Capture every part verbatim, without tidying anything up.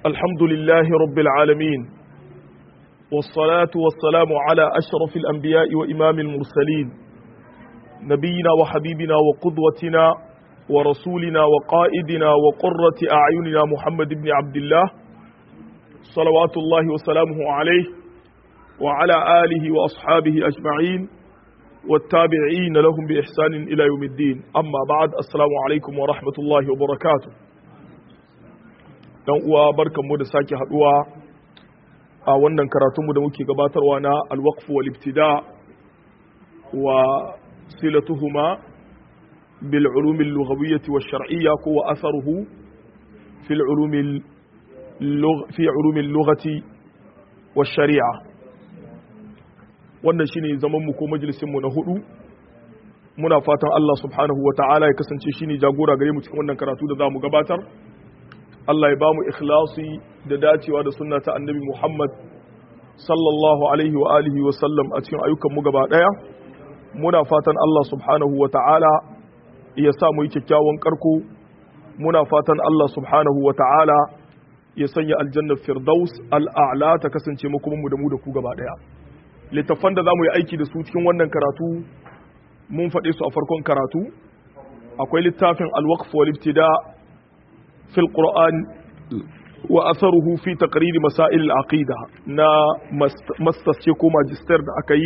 الحمد لله رب العالمين والصلاة والسلام على أشرف الأنبياء وإمام المرسلين نبينا وحبيبنا وقدوتنا ورسولنا وقائدنا وقرة أعيننا محمد بن عبد الله صلوات الله وسلامه عليه وعلى آله وأصحابه أجمعين والتابعين لهم بإحسان إلى يوم الدين أما بعد السلام عليكم ورحمة الله وبركاته dan uwa barkanmu da sake haduwa a wannan karatunmu da muke gabatarwa na al-waqf wal ibtida wa silatuhuma bil ulum al-lughawiyyah wash shar'iyyah wa atharuhu fi al-ulum fi ulum al-lughati wash shari'ah wannan shine zaman mu ko majalisin mu na hudu muna fatan Allah subhanahu wa ta'ala ya kasance shine jagora gare mu cikin wannan karatu da zamu gabatar Allah ya ba mu ikhlasi da dacewa da sunna ta annabi Muhammad sallallahu alaihi wa alihi wa sallam a cikin ayyukan mu gaba daya muna fatan Allah subhanahu wa ta'ala ya sa mu yi kyakkyawan karko muna fatan Allah subhanahu wa ta'ala ya sanya aljanna firdaus al'a'la ta kasance mu kuma mu da mu da ku gaba daya littafan da zamu yi aiki da su cikin wannan karatu mun faɗe su a farkon karatu akwai littafin al-waqf wal ibtida في القرآن وأثره في تقرير مسائل العقيدة نا مستسيكو ماجستير دا أكاي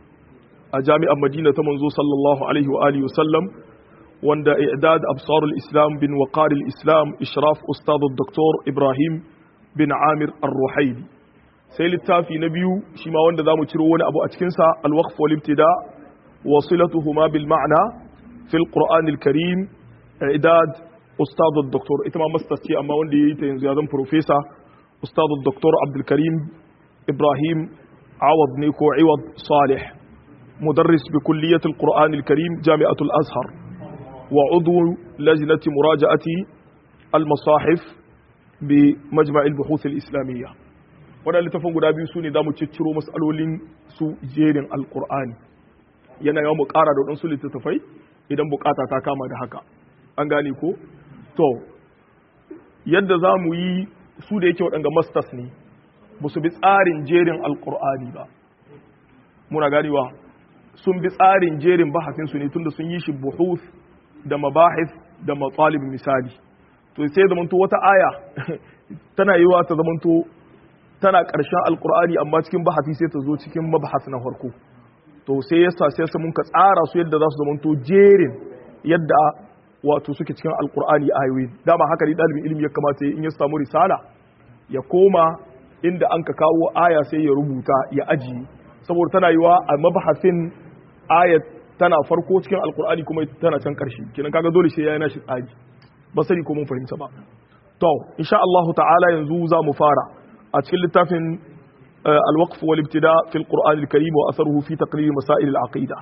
جامعة مدينة منزو صلى الله عليه وآله وسلم وند إعداد أبصار الإسلام بن وقار الإسلام إشراف أستاذ الدكتور إبراهيم بن عامر الروحيلي سيل التافي نبيو شما وند ذا مترون أبو أتكنسا الوقف والابتداء وصلتهما بالمعنى في القرآن الكريم إعداد أستاذ الدكتور إتما مستسي أما وندي تنزيادن بروفيسور أستاذ الدكتور عبد الكريم إبراهيم عوض نيكو عوض صالح مدرس بكلية القرآن الكريم جامعة الأزهر وعضو لجنة مراجعة المصاحف بمجمع البحوث الإسلامية وانا اللي تفنقوا دابي سوني دامو تشترو مسألولين سو جيرين القرآن yana yawan bukara da wadansu littattafai idan bukata ta kama da haka an gane ko to yadda za mu yi su da yake waɗanda masters ne ba su bi tsarin jerin alkur'ani ba muna ganewa sun bi tsarin jerin bahasinsu ne tunda sun yi shi buhus da mabahis da matsalib misali to sai zamanto wata aya tana yi wa ta zamanto tana ƙarshen alkur'ani amma cikin bahasi sai ta zo cikin mabahas na farko to sai yasa sai mun ka tsara su yadda za su zamanto jerin yadda wato suke cikin alkur'ani ayoyi dama haka ne dalibin ilimi ya kamata in ya samu risala ya koma inda an ka kawo aya sai ya rubuta ya aji saboda tana yiwa a mabahasin ayat tana farko cikin alkur'ani kuma tana can karshe kenan kaga dole sai yayi nashi tsari ba sani ko mun fahimta ba to insha Allah ta'ala yanzu za mu fara a cikin littafin al-waqf wal ibtida fi al-qur'an al-karim wa atharuhu fi taqrir masail al-aqida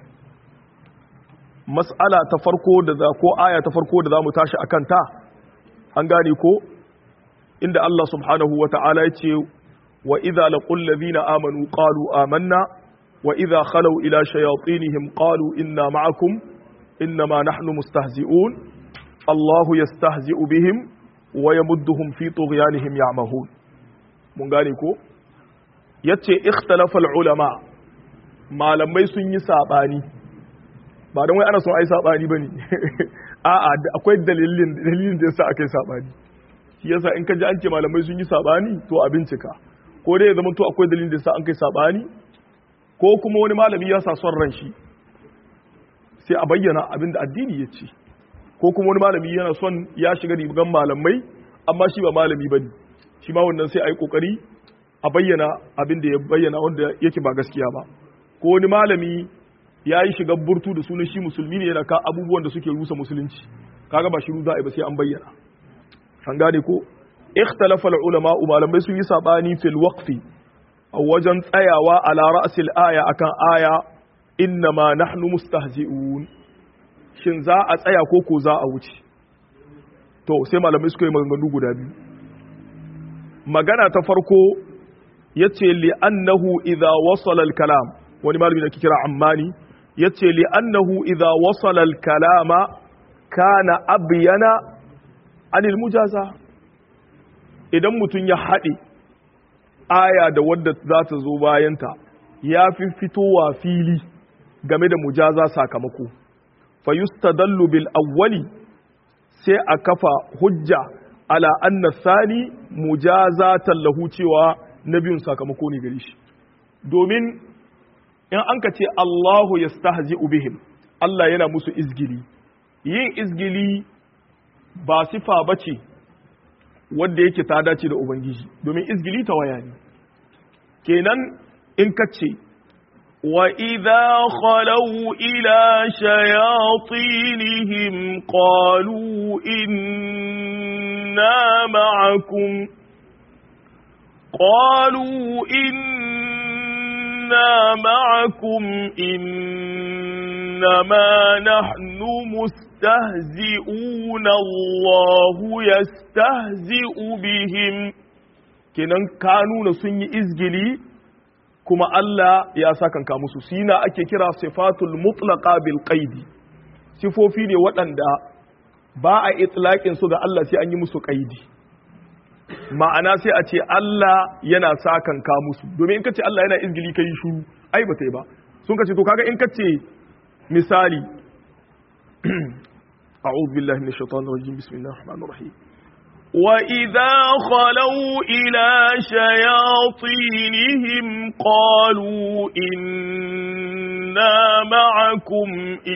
mas'ala ta farko da za ko aya ta farko da za mu tashi akan ta an gane ko inda Allah subhanahu wa ta'ala ya ce wa idza laqul ladina amanu qalu amanna wa idza khalu ila shayatinihim qalu inna ma'akum innama nahnu mustahzi'un Allahu yastahzi'u bihim wa yamudduhum fi tughyanihim ya'mahun mun gane ko yace ikhtalafa al-ulama malamai sun yi sabani ba don wai ana son ai sabani bane a'a akwai dalilin dalilin da yasa akai sabani shi yasa in ka ji an ce malamai sun yi sabani to a bincika ko dai ya zama to akwai dalilin da yasa an kai sabani ko kuma wani malami ya sa son ran shi sai a bayyana abin da addini ya ce ko kuma wani malami yana son ya shiga rigan malamai amma shi ba malami bane shi ma wannan sai a yi kokari a bayyana abin da ya bayyana wanda yake ba gaskiya ba ko wani malami ya yi shiga burtu da sunan shi musulmi ne yana ka abubuwan da suke rusa musulunci kaga ba shiru za a yi ba sai an bayyana an gane ko ikhtalafa ulama malamai sun yi sabani fil waqfi a wajen tsayawa ala ra'sil aya akan aya innama nahnu mustahzi'un shin za a tsaya ko ko za a wuce to sai malamai suka yi maganganu guda biyu magana ta farko yace li annahu idha wasala al kalam wani malami da ke kira ammani yace li annahu idha wasala al kalama kana abyana anil mujaza idan mutum ya haɗe aya da wadda za ta zo bayanta ya fi fitowa fili game da mujaza sakamako fa yustadallu bil awwali sai a kafa hujja ala anna sani mujazatan lahu cewa nabiyun sakamako ne gare shi domin in an ka ce Allahu yastahzi'u bihim Allah yana musu izgili yin izgili ba sifa bace wanda yake ta dace da ubangiji domin izgili ta waya ne kenan in ka ce wa idha khalu ila shayatinihim qalu inna ma'akum qalu inna ma'akum innama nahnu mustahzi'una Allahu yastahzi'u bihim kenan ka nuna sun yi izgili kuma Allah ya sakanka musu sina ake kira sifatul mutlaqa bil qaidi sifofi ne waɗanda ba a itlaqin su ga Allah sai an yi musu qaidi ma'ana sai a ce Allah yana sakanka musu domin in kace Allah yana izgili kai shuru ai ba tai ba sun kace to kaga in kace misali a'udhu billahi minash shaitanir rajim bismillahir rahmanir rahim وَإِذَا خَلَوْا إِلَى شَيَاطِينِهِمْ قَالُوا إِنَّا مَعَكُمْ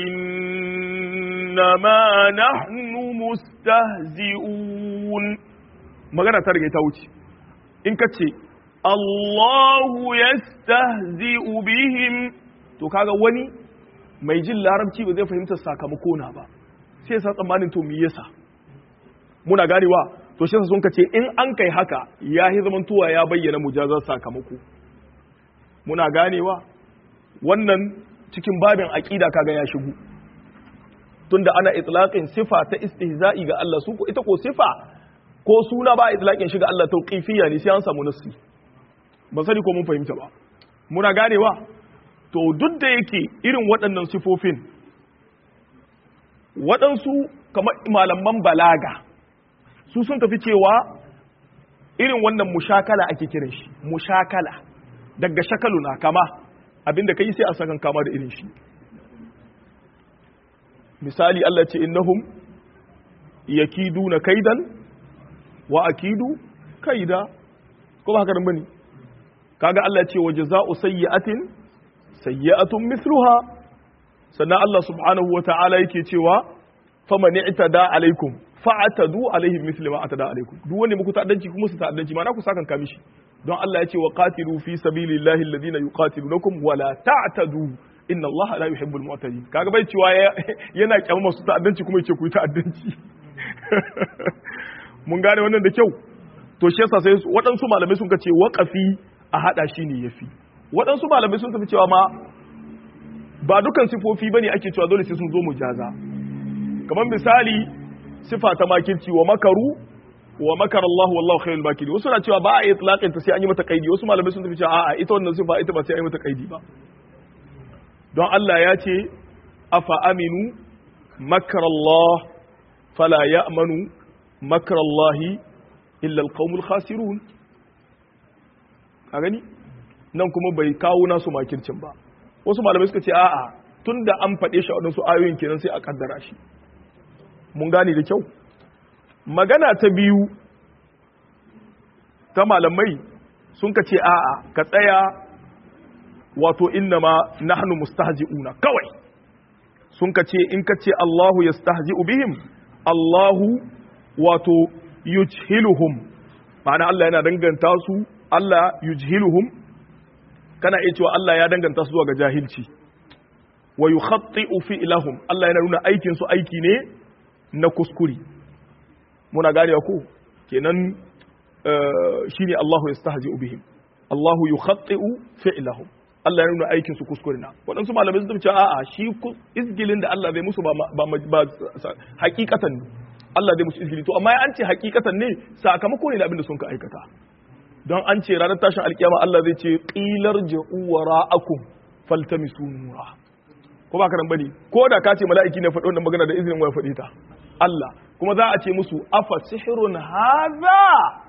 إِنَّمَا نَحْنُ مُسْتَهْزِئُونَ magana ta riga ta wuce in ka ce Allahu yastahzi'u bihim to kaga wani mai jin larabci ba zai fahimta sakamako na ba sai ya sa tsammanin to me yasa muna ganewa to shi sun kace in an kai haka ya yi zaman tuwa ya bayyana mujazar sakamako muna ganewa wannan cikin babin aqida kaga ya shigo tunda ana itlaqin sifa ta istihza'i ga Allah su ko ita ko sifa ko suna ba itlaqin shi ga Allah tauqifiyya ne sai an samu nassi ban sani ko mun fahimta ba muna ganewa to duk da yake irin waɗannan sifofin waɗansu kamar malaman balaga su sun tafi cewa irin wannan mushakala ake kiran shi mushakala daga shakalu na kama abinda kai sai a sakan kama da irin shi misali Allah ce innahum yakiduna kaidan wa akidu kaida ko ba haka nan bane kaga Allah ce wa jazaa'u sayyi'atin sayyi'atun mithluha sannan Allah subhanahu wata'ala yake cewa faman i'tada alaikum fa'atadu alaihim mithla ma atada alaikum duk wanda muku ta'addanci kuma su ta'addanci ma na ku sakan kamishi don Allah ya ce wa qatilu fi sabilillahi alladhina yuqatilunakum wa la ta'tadu inna Allah la yuhibbul mu'tadin kaga bai cewa yana kyamar masu ta'addanci kuma yace ku yi ta'addanci mun gane wannan da kyau to shi yasa sai waɗansu malamai sun ce waqafi a hada shi ne yafi waɗansu malamai sun tafi cewa ma ba dukan sifofi bane ake cewa dole sai sun zo mujaza kamar misali sifa ta makirci wa makaru wa makar Allah wallahu khairul makiri wasu na cewa ba a itlaqin ta sai an yi mata kaidi wasu malamai sun tafi cewa a'a ita wannan sifa ita ba sai an yi mata kaidi ba don Allah ya ce afa aminu makar Allah fala ya'manu makar Allah illa alqaumul khasirun a gani nan kuma bai kawo nasu makircin ba wasu malamai suka ce a'a tunda an faɗe shi a wadansu ayoyin kenan sai a kaddara shi mun gane da kyau magana ta biyu ta malamai sun ka ce a'a ka tsaya wato innama nahnu mustahzi'una kawai sun ka ce in ka ce Allahu yastahzi'u bihim Allahu wato yujhiluhum ma'ana Allah yana danganta su Allah yujhiluhum kana iya cewa Allah ya danganta su zuwa ga jahilci wa yukhatti'u fi'lahum Allah yana nuna aikin su aiki ne na kuskuri muna gane ko kenan shine Allahu yastahzi'u bihim Allahu yukhatti'u fi'lahum Allah ya nuna aikin su kuskure na waɗansu malamai sun ce a'a shi izgilin da Allah zai musu ba ba hakikatan Allah zai musu izgili to amma an ce hakikatan ne sakamako ne da abin da sun ka aikata don an ce ranar tashin alkiyama Allah zai ce qilar ja'u wara'akum faltamisu nura ko ba karan bane ko da ka ce mala'iki ne faɗi wannan magana da izinin waya faɗi ta Allah kuma za a ce musu afa sihrun hadha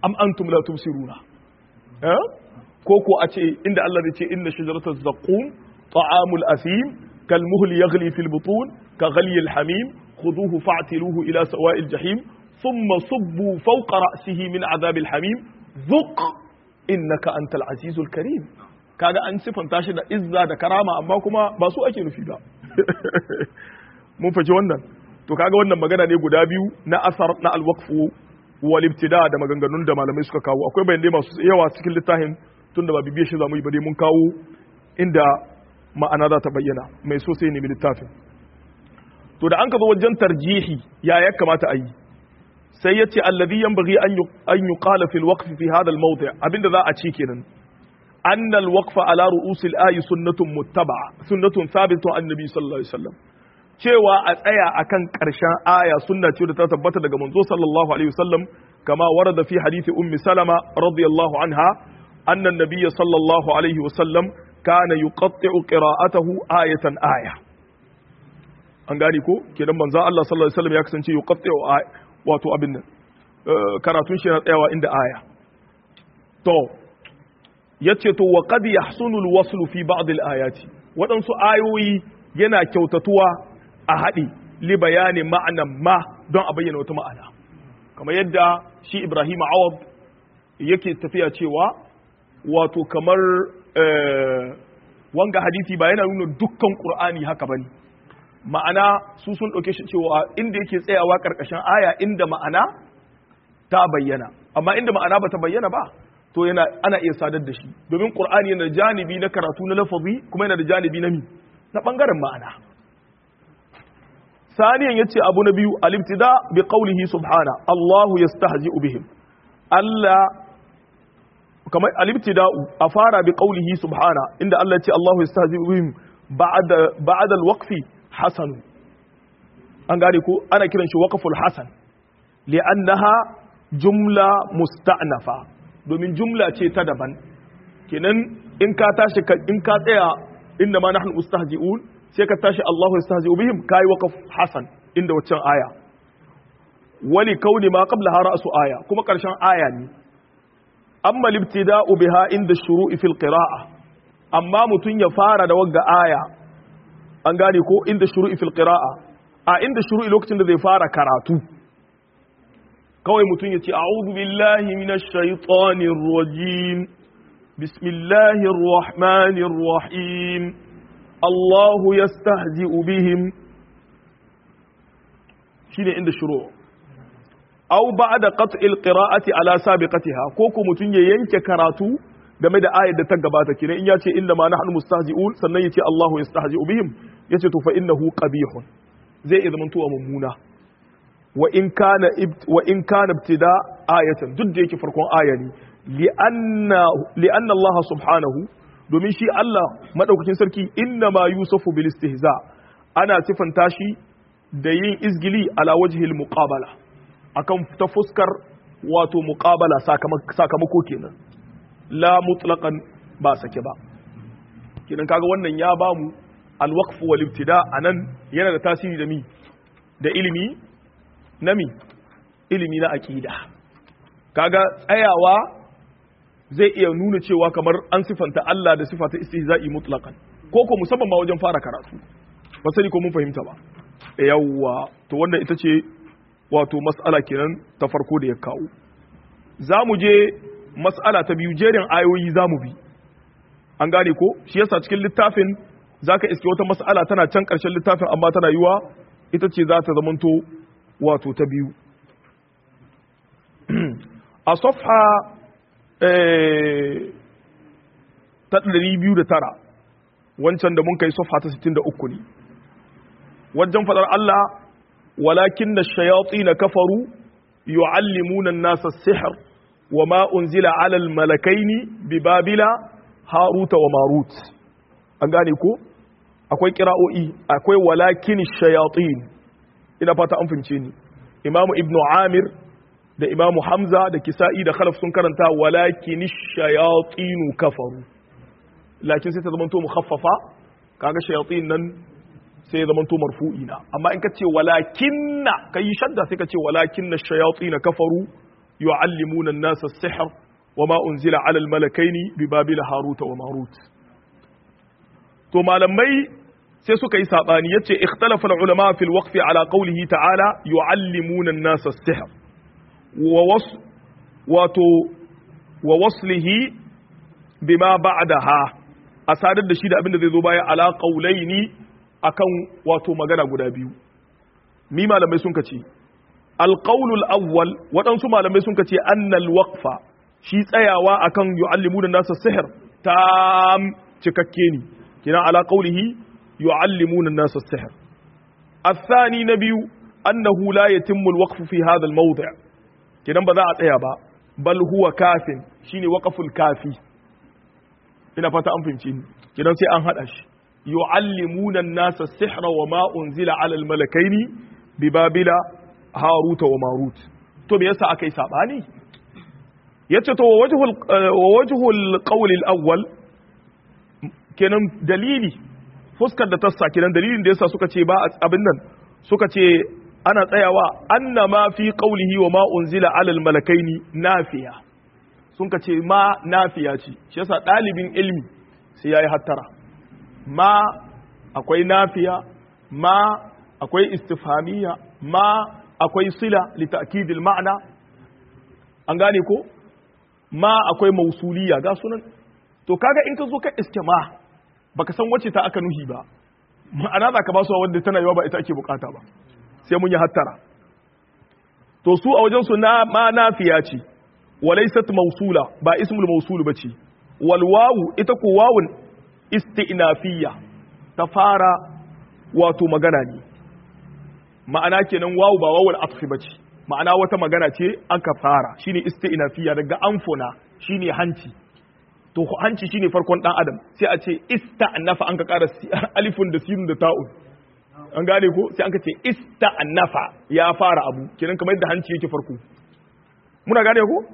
am antum la tubsiruna eh ko ko a ce inda Allah zai ce inna shajarataz zaqum ta'amul asim kal muhl yaghli fil butun ka ghali al hamim khuduhu fa'tiluhu ila sawa'il jahim thumma subbu fawqa ra'sihi min adhab al hamim dhuq innaka antal azizul karim kaga an sifanta shi da izza da karama amma kuma ba su ake nufi ba mun faci wannan to kaga wannan magana ne guda biyu na asar na al-waqfu wal ibtida da maganganun da malamai suka kawo akwai bayanai masu yawa cikin littafin tunda ba bibiye shi zamu yi ba dai mun kawo inda ma'ana za ta bayyana mai so sai nemi littafin to da an ka zo wajen tarjihi ya ya kamata a yi sai yace alladhi yanbaghi an an yuqala fil waqf fi hadha al-mawdi' abinda za a ci kenan anna al-waqfa ala ru'us al-ayi sunnatun muttaba'a sunnatun thabitun annabi sallallahu alaihi wasallam cewa a tsaya akan ƙarshen aya sunna ce da ta tabbata daga manzo sallallahu alaihi wasallam kama warada fi hadisi ummi salama radiyallahu anha anna an-nabiy sallallahu alaihi wasallam kana yuqatti'u qira'atahu ayatan aya an gani ko kenan manzo Allah sallallahu alaihi wasallam ya kasance yuqatti'u wato abin nan karatun shi na tsayawa inda aya to yace to wa qad yahsunu al-wasl fi ba'd al-ayati wadansu ayoyi yana kyautatuwa a haɗi li bayani ma'anan ma don a bayyana wata ma'ana kamar yadda shi Ibrahim Awad yake tafiya cewa wato kamar wanga hadisi ba yana nuna dukkan Qur'ani haka bane ma'ana su sun ɗauke shi cewa inda yake tsayawa ƙarƙashin aya inda ma'ana ta bayyana amma inda ma'ana ba ta bayyana ba to yana ana iya sadar da shi domin Qur'ani yana da janibi na karatu na lafazi kuma yana da janibi na mi na bangaren ma'ana saniyan yace abu na biyu al-ibtida bi qawlihi subhana Allahu yastahzi'u bihim Allah kamar al-ibtida a fara bi qawlihi subhana inda Allah yace Allahu yastahzi'u bihim ba'da ba'da al-waqfi hasan an gane ko ana kiran shi waqful hasan li'annaha jumla musta'nafa domin jumla ce ta daban kenan in ka tashi in ka tsaya inda ma nahnu mustahzi'un sai ka tashi Allahu yastahzi'u bihim kai waqf hasan inda waccan aya wali kauni ma qablaha ra'su aya kuma karshen aya ne amma libtida'u biha inda shuru'i fil qira'a amma mutun ya fara da wagga aya an gane ko inda shuru'i fil qira'a a inda shuru'i lokacin da zai fara karatu kawai mutun ya ce a'udhu billahi minash shaitanir rajim bismillahir rahmanir rahim Allahu yastahzi'u bihim shine inda shuru' aw ba'da qat'il qira'ati ala sabiqatiha ko ko mutun ya yanke karatu game da ayar da ta gabata kina in yace inna ma nahnu mustahzi'un sannan yace Allahu yastahzi'u bihim yace to fa innahu qabihun zai iya zaman tuwa mummuna wa in kana wa in kana ibtida ayatan duk da yake farkon aya ne li anna li anna Allah subhanahu domin shi Allah madaukakin sarki inna ma yusufu bil istihza ana sifanta shi da yin izgili ala wajhil muqabala akan ta fuskar wato muqabala sakamako kenan la mutlaqan ba sake ba kenan kaga wannan ya bamu al waqf wal ibtida anan yana da tasiri da mi da ilimi na mi ilimi na aqida kaga tsayawa zai iya nuna cewa kamar an sifanta Allah da sifata istihza'i mutlaqan ko ko musamman ma wajen fara karatu ba sani ko mun fahimta ba yawwa to wannan ita ce wato mas'ala kenan ta farko da ya kawo zamu je mas'ala ta biyu jerin ayoyi zamu bi an gane ko shi yasa cikin littafin zaka iske wata mas'ala tana can karshen littafin amma tana yiwa ita ce za ta zamanto wato ta biyu a safha ta ɗari biyu da tara wancan da mun kai safha ta sittin da uku ne wajen faɗar Allah walakin da shayatsi na kafaru yu'allimuna nasa sihir wa ma unzila alal malakaini bi babila haruta wa marut an gane ko akwai kira'o'i akwai walakin shayatin ina fata an fince ni imamu ibnu amir da imamu hamza da kisa'i da khalaf sun karanta walakin shayatinu kafaru lakin sai ta zama to mukhaffafa kaga shayatin nan sai ya zama to marfu'i na amma in ka ce walakinna kai shadda sai ka ce walakinna shayatin kafaru yu'allimuna an-nasa as-sihr wama unzila 'ala al-malakaini bi babila harut wa marut to malamai sai suka yi sabani yace ikhtalafa al-ulama fi al-waqf ala qawlihi ta'ala yu'allimuna an-nasa as-sihr wa was wato wa waslihi bima ba'daha asadar da shi da abinda zai zo baya ala qawlaini akan wato magana guda biyu mi malamai sun kace al-qawlul awwal wadansu malamai sun kace annal waqfa shi tsayawa akan yu'allimuna an-nasa as-sihr tam cikakke ne kina ala qawlihi يعلمون الناس السحر الثاني نبي أنه لا يتم الوقف في هذا الموضع كده بذا أتيابا بل هو كاف شيني وقف الكافي إنا فتا أنفمتين كده سي أنهدش يعلمون الناس السحر وما أنزل على الملكين ببابل هاروت وماروت تو بيسا أكي ساباني يتشتو ووجه, ووجه القول الأول كده دليلي fuskar da tassa kidan dalilin da yasa suka ce ba abin nan suka ce ana tsayawa annama fi qawlihi wa ma unzila alal malakaini nafiya sun ka ce ma nafiya ce shi yasa dalibin ilmi sai yayi hattara ma akwai nafiya ma akwai istifhamiyya ma akwai sila li ta'kidil ma'na an gane ko ma akwai mausuliyya ga sunan to kaga in ka zo ka iskima baka san wacce ta aka nuhi ba ma'ana za ka ba su wanda tana yawa ba ita ake bukata ba sai mun yi hattara to su a wajen su na ma nafiya ce walaysat mawsula ba ismul mawsul bace wal wawu ita ko wawun isti'nafiyya ta fara wato magana ne ma'ana kenan wawu ba wawul atfi bace ma'ana wata magana ce aka fara shine isti'nafiyya daga anfuna shine hanci to hanci shine farkon dan adam sai a ce ista'nafa an ka ƙara alifun da sinun da ta'un an gane ko sai an ka ce ista'nafa ya fara abu kenan kamar yadda hanci yake farko muna gane ko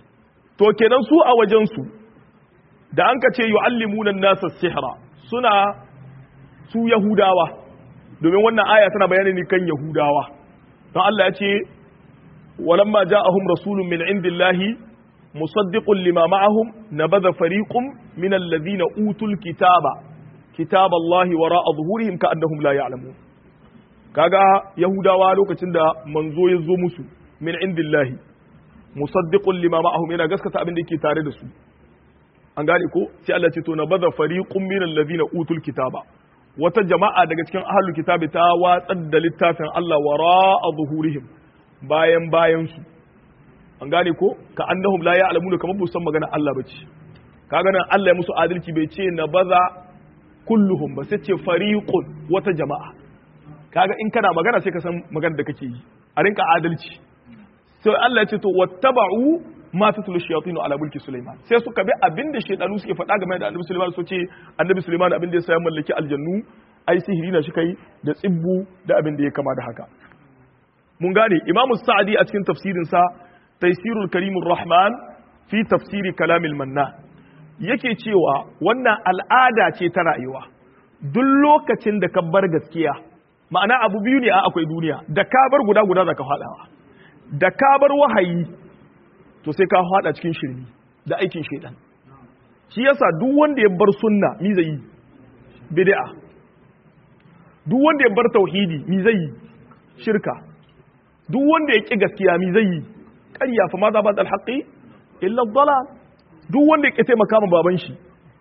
to kenan su a wajen su da an ka ce yu'allimuna an-nasa sihra suna su yahudawa domin wannan aya tana bayani ne kan yahudawa don Allah ya ce walamma ja'ahum rasulun min indillahi مصدق لما معهم نبذ فريق من الذين أوتوا الكتاب كتاب الله وراء ظهورهم كأنهم لا يعلمون كاغا يهودا لوكacin da manzo ya zo musu min indillahi musaddiqun lima ma'ahum yana gaskata abin da yake tare da su an gane ko sai Allah ce to nabadha fariqun min alladhina utul kitaba wata jama'a daga cikin ahlul kitabi ta watsar da littafin Allah wara'a zuhurihim bayan bayan su an gane ko ka annahum la ya'lamuna kamar bu san magana Allah bace kaga nan Allah ya musu adalci bai ce na baza kulluhum ba sai ce fariqun wata jama'a kaga in kana magana sai ka san magana da kake yi a rinka adalci sai Allah ya ce to wattaba'u ma tatlu shayatin ala mulki Sulaiman sai suka bi abinda shedanu suke faɗa game da Annabi Sulaiman so ce Annabi Sulaiman abinda ya sa mallaki aljannu ai sihiri na shi kai da tsibbu da abinda ya kama da haka mun gane Imam Sa'di a cikin tafsirin sa Taysirul Karimur Rahman fi tafsiri kalamil manna yake cewa wannan al'ada ce ta rayuwa duk lokacin da ka bar gaskiya ma'ana abu biyu ne a akwai duniya da ka bar guda guda zaka fadawa da ka bar wahayi to sai ka fada cikin shirmi da aikin shedan shi yasa duk wanda ya bar sunna mi zai yi bid'a duk wanda ya bar tauhidi mi zai yi shirka duk wanda ya ki gaskiya mi zai yi ƙarya fa ma za ba da alhaƙi illa dalal duk wanda ya taimaka ma baban shi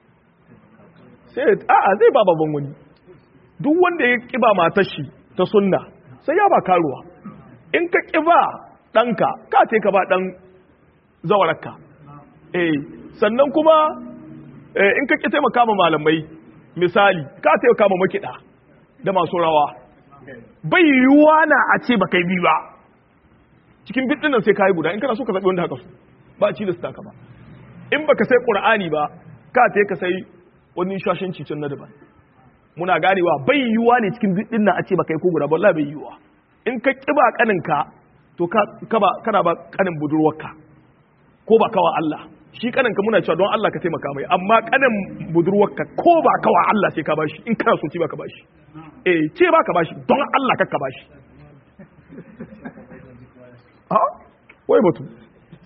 sai a'a zai ba baban wani duk wanda ya kiba matar shi ta sunna sai ya ba karuwa in ka kiba ɗanka ka ce ka ba ɗan zawararka eh sannan kuma in ka ki taimaka ma malamai misali ka taimaka ma makiɗa da masu rawa bai yiwuwa na a ce ba kai bi ba cikin bidin nan sai kai guda in kana so ka zabi wanda haka su ba a cilasta ka ba in baka sai qur'ani ba ka ta ka sai wani shashanci can na daban muna ganewa bai yiwuwa ne cikin bidin nan a ce baka yi ko guda ba wallahi bai yiwuwa in ka kiba kanin ka to ka ka ba kana ba kanin budurwarka ko ba kawa Allah shi kanin ka muna cewa don Allah ka taimaka mai amma kanin budurwarka ko ba kawa Allah sai ka bashi in kana so ci ba ka bashi eh ce ba ka bashi don Allah ka ka bashi a wai mutum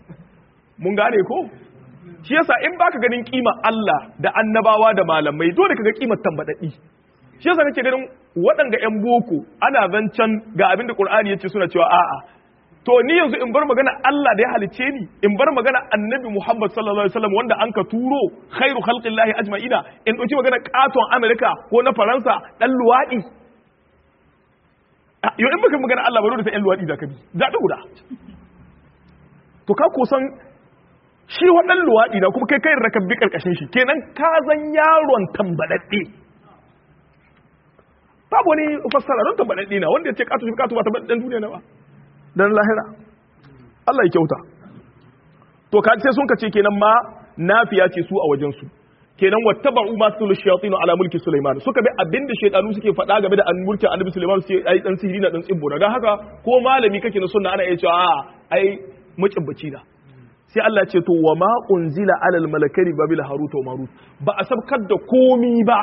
mun gane ko shi yasa in baka ganin kima Allah da annabawa da malamai dole kaga kimar tambadaddi shi yasa kake ganin waɗanda ƴan boko ana zancan ga abin da Qur'ani yace suna cewa a'a to ni yanzu in bar magana Allah da ya halice ni in bar magana Annabi Muhammad sallallahu alaihi wasallam wanda an ka turo khairu khalqillahi ajma'ina in dauki magana katon America ko na Faransa dan luwadi yo in baka magana Allah ba dole sai ɗan luwadi da kabi da guda to ka kusan shi wannan luwaɗi na kuma kai kai rakabbi karkashin shi kenan ka zan yaron tambadadde babu wani fassara don tambadadde na wanda ya ce katu shi katu ba tambadadden duniya na ba dan lahira Allah ya kyauta to ka sai sun kace kenan ma nafiya ce su a wajen su kenan wattaba'u ma tul shayatin ala mulki Sulaiman suka bi abinda shaytanu suke faɗa game da mulkin Annabi Sulaiman sai ai dan sihiri na dan tsibbo daga haka ko malami kake na sunna ana iya cewa a ai mucibbaci da sai Allah ce to wa ma unzila alal malakari babil harut wa marut ba a sabkar da komi ba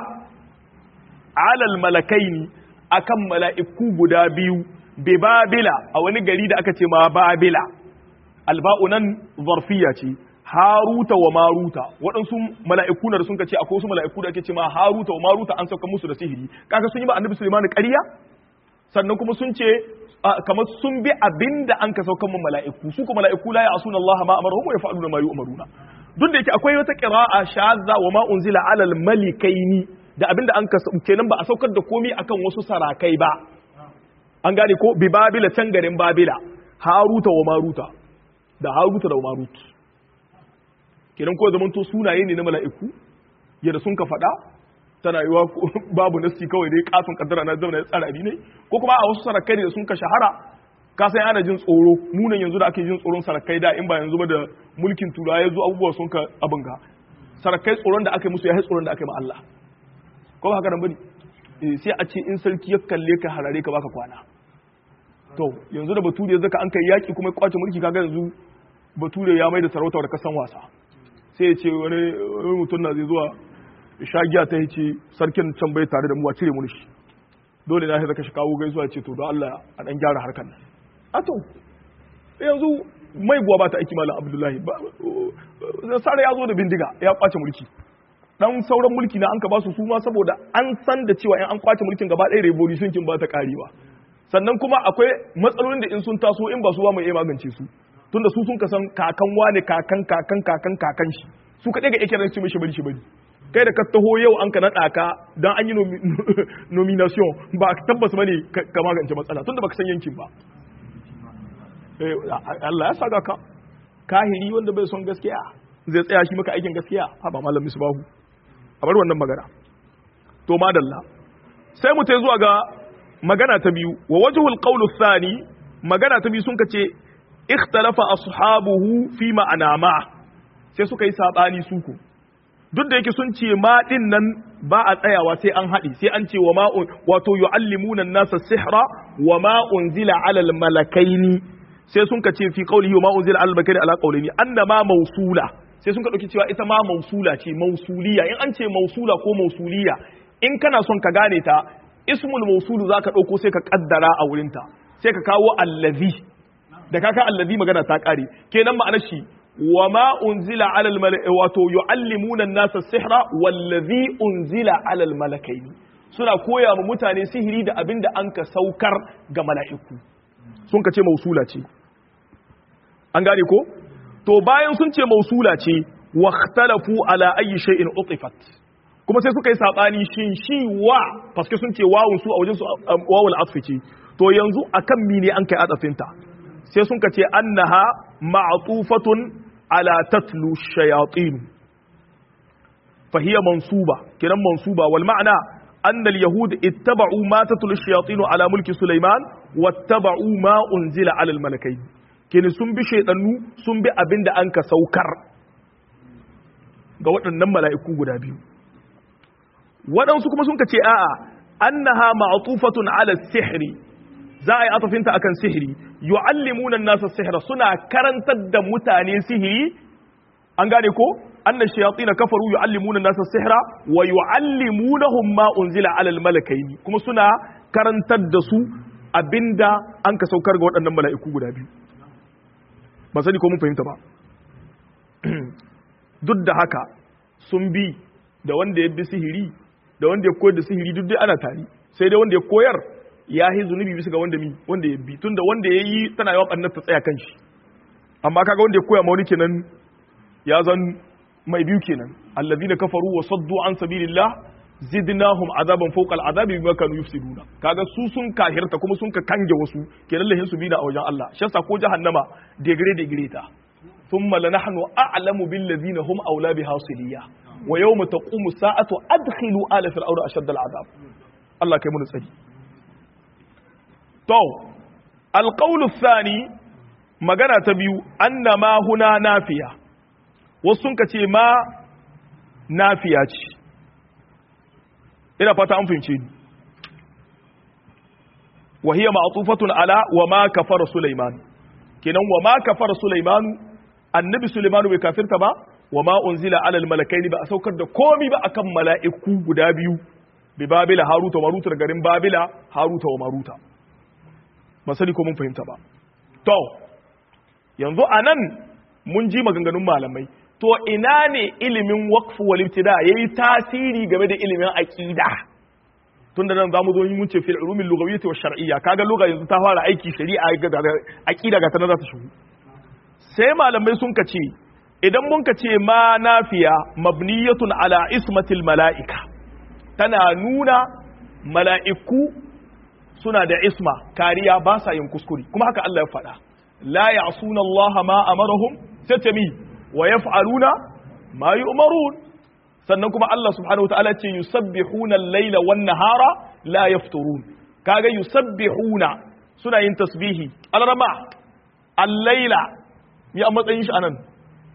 alal malakaini akan mala'iku guda biyu bi babila a wani gari da aka ce ma babila alba'u nan zarfiya ce haruta wa maruta waɗansu mala'iku na da sun ce akwai wasu mala'iku da ake ce ma haruta wa maruta an sauka musu da sihiri kaga sun yi ba annabi Sulaiman ƙarya sannan kuma sun ce kamar sun bi abinda an ka saukan mun mala'iku su kuma mala'iku la ya'suna Allah ma amaruhum wa yaf'aluna ma yu'maruna duk da yake akwai wata qira'a shadza wa ma unzila alal malikaini da abinda an ka kenan ba a saukar da komai akan wasu sarakai ba an gane ko bi babila can garin babila haruta wa maruta da haruta da marut kenan ko zaman to sunaye ne na mala'iku yadda sun ka faɗa tana yiwa babu nasi kawai dai katon kaddara na zauna ya tsara ne ko kuma a wasu sarakai da sun ka shahara ka san ana jin tsoro munan yanzu da ake jin tsoron sarakai da in ba yanzu ba da mulkin turawa ya zo abubuwa sun ka abin ga sarakai tsoron da aka yi musu ya yi tsoron da aka yi ma Allah ko ba haka nan bane sai a ce in sarki ya kalle ka harare ka baka kwana to yanzu da bature zaka an kai yaki kuma ya kwace mulki kaga yanzu bature ya mai da sarauta da kasan wasa sai ya ce wani mutum na zai zuwa shagiya ta ce sarkin can bai tare da mu a cire mu shi dole na zaka shi kawo gaisuwa ce to don Allah a dan gyara harkar nan a to yanzu mai buwa ba ta aiki malam Abdullahi sare ya zo da bindiga ya kwace mulki dan sauran mulki na an ka ba su su ma saboda an san da cewa in an kwace mulkin gaba ɗaya revolution kin ba ta karewa sannan kuma akwai matsalolin da in sun taso in ba su ba mai iya magance su tunda su sun kasan kakan wane kakan kakan kakan kakan shi su kaɗai ga yake ran ci mishi bari shi bari kai da ka taho yau an ka naɗa ka don an yi nomination ba a tabbas bane ka magance matsala tunda baka san yankin ba Allah ya saka ka kahiri wanda bai son gaskiya zai tsaya shi maka aikin gaskiya ha ba malam misbahu a bar wannan magana to madalla sai mu tai zuwa ga magana ta biyu wa wajhul qawlu thani magana ta biyu sun kace ikhtalafa ashabuhu fi ma'ana ma sai suka yi sabani suku duk da yake sun ce ma din nan ba a tsayawa sai an haɗi sai an ce wa ma'un wato yu'allimuna an-nasa sihra wa ma unzila 'ala al-malakaini sai sun ka ce fi qawlihi wa ma unzila 'ala al-malakaini ala qawlihi anna ma mawsula sai sun ka dauki cewa ita ma mawsula ce mawsuliya in an ce mawsula ko mawsuliya in kana son ka gane ta ismul mawsul zaka dauko sai ka kaddara a wurin ta sai ka kawo allazi da kaka allazi magana ta kare kenan ma'anar shi وما أنزل على الملك ويعلمون الناس السحر والذي أنزل على الملكين suna koya ma mutane sihiri da abin da an ka saukar ga mala'iku sun ka ce mausula ce an gane ko to bayan sun ce mausula ce wakhtalafu ala ayi shay'in utifat kuma sai suka yi sabani shin shi wa paske sun ce wawun su a wajen su wawul atfi ce to yanzu akan mine an kai adafinta sai sun ka ce annaha ma'tufatun على تتلو الشياطين فهي منصوبة كلام منصوبة والمعنى أن اليهود اتبعوا ما تتلو الشياطين على ملك سليمان واتبعوا ما أنزل على الملكين كن سنبي شيطانو سنبي أبند أنك سوكر قوات النمى لا يكون قدابيو waɗansu kuma sun ce a'a annaha ma'tufatun ala sihri za a yi atafinta akan sihiri yu'allimuna an-nasa sihra suna karantar da mutane sihiri an gane ko anna shayatin kafaru yu'allimuna an-nasa sihra wa yu'allimunahum ma unzila ala al-malakayn kuma suna karantar da su abinda an ka saukar ga waɗannan mala'iku guda biyu ba sani ko mun fahimta ba duk da haka sun bi da wanda ya bi sihiri da wanda ya koyar da sihiri duk dai ana tare sai dai wanda ya koyar ya yi zunubi bisa ga wanda mi wanda ya bi tunda wanda ya yi tana yawan ɓannar ta tsaya kan shi amma kaga wanda ya koya ma wani kenan ya zan mai biyu kenan allazina kafaru wa saddu an sabilillah zidnahum azaban fawqa al'adabi bima kanu yufsiduna kaga su sun kahirta kuma sun ka kange wasu kenan lahin su bina a wajen Allah shi yasa ko jahannama degre degre ta thumma lanahnu a'lamu bil ladina hum awla biha siliya wa yawma taqumu sa'atu adkhilu ala fir'auna ashadda al'adab Allah kai mun tsari to alqawlu thani magana ta biyu annama huna nafiya wasu sun ka ce ma nafiya ce ina fata an fahimce ni wa hiya ma'tufatun ala wa ma kafara sulaiman kenan wa ma kafara sulaiman annabi sulaiman bai kafirta ba wa ma unzila ala al malakaini ba a saukar da komi ba akan mala'iku guda biyu bi babila haruta wa maruta garin babila haruta wa maruta ba sani ko mun fahimta ba to yanzu anan mun ji maganganun malamai to ina ne ilimin waqfu wal ibtida yayi tasiri game da ilimin aqida tunda nan zamu zo mun ce fil ulumil lughawiyyah wa shar'iyya kaga lugha yanzu ta fara aiki shari'a ga aqida ga tana za ta shigo sai malamai sun kace idan mun kace ma nafiya mabniyatun ala ismatil malaika tana nuna mala'iku suna da isma kariya ba sa yin kuskure kuma haka Allah ya faɗa la ya'suna Allah ma amarahum tatami wa yaf'aluna ma yu'marun sannan kuma Allah subhanahu wataala ce yusabbihuna al-laila wan-nahara la yafturun kaga yusabbihuna suna yin tasbihi al-rama al-laila ya matsayin shi anan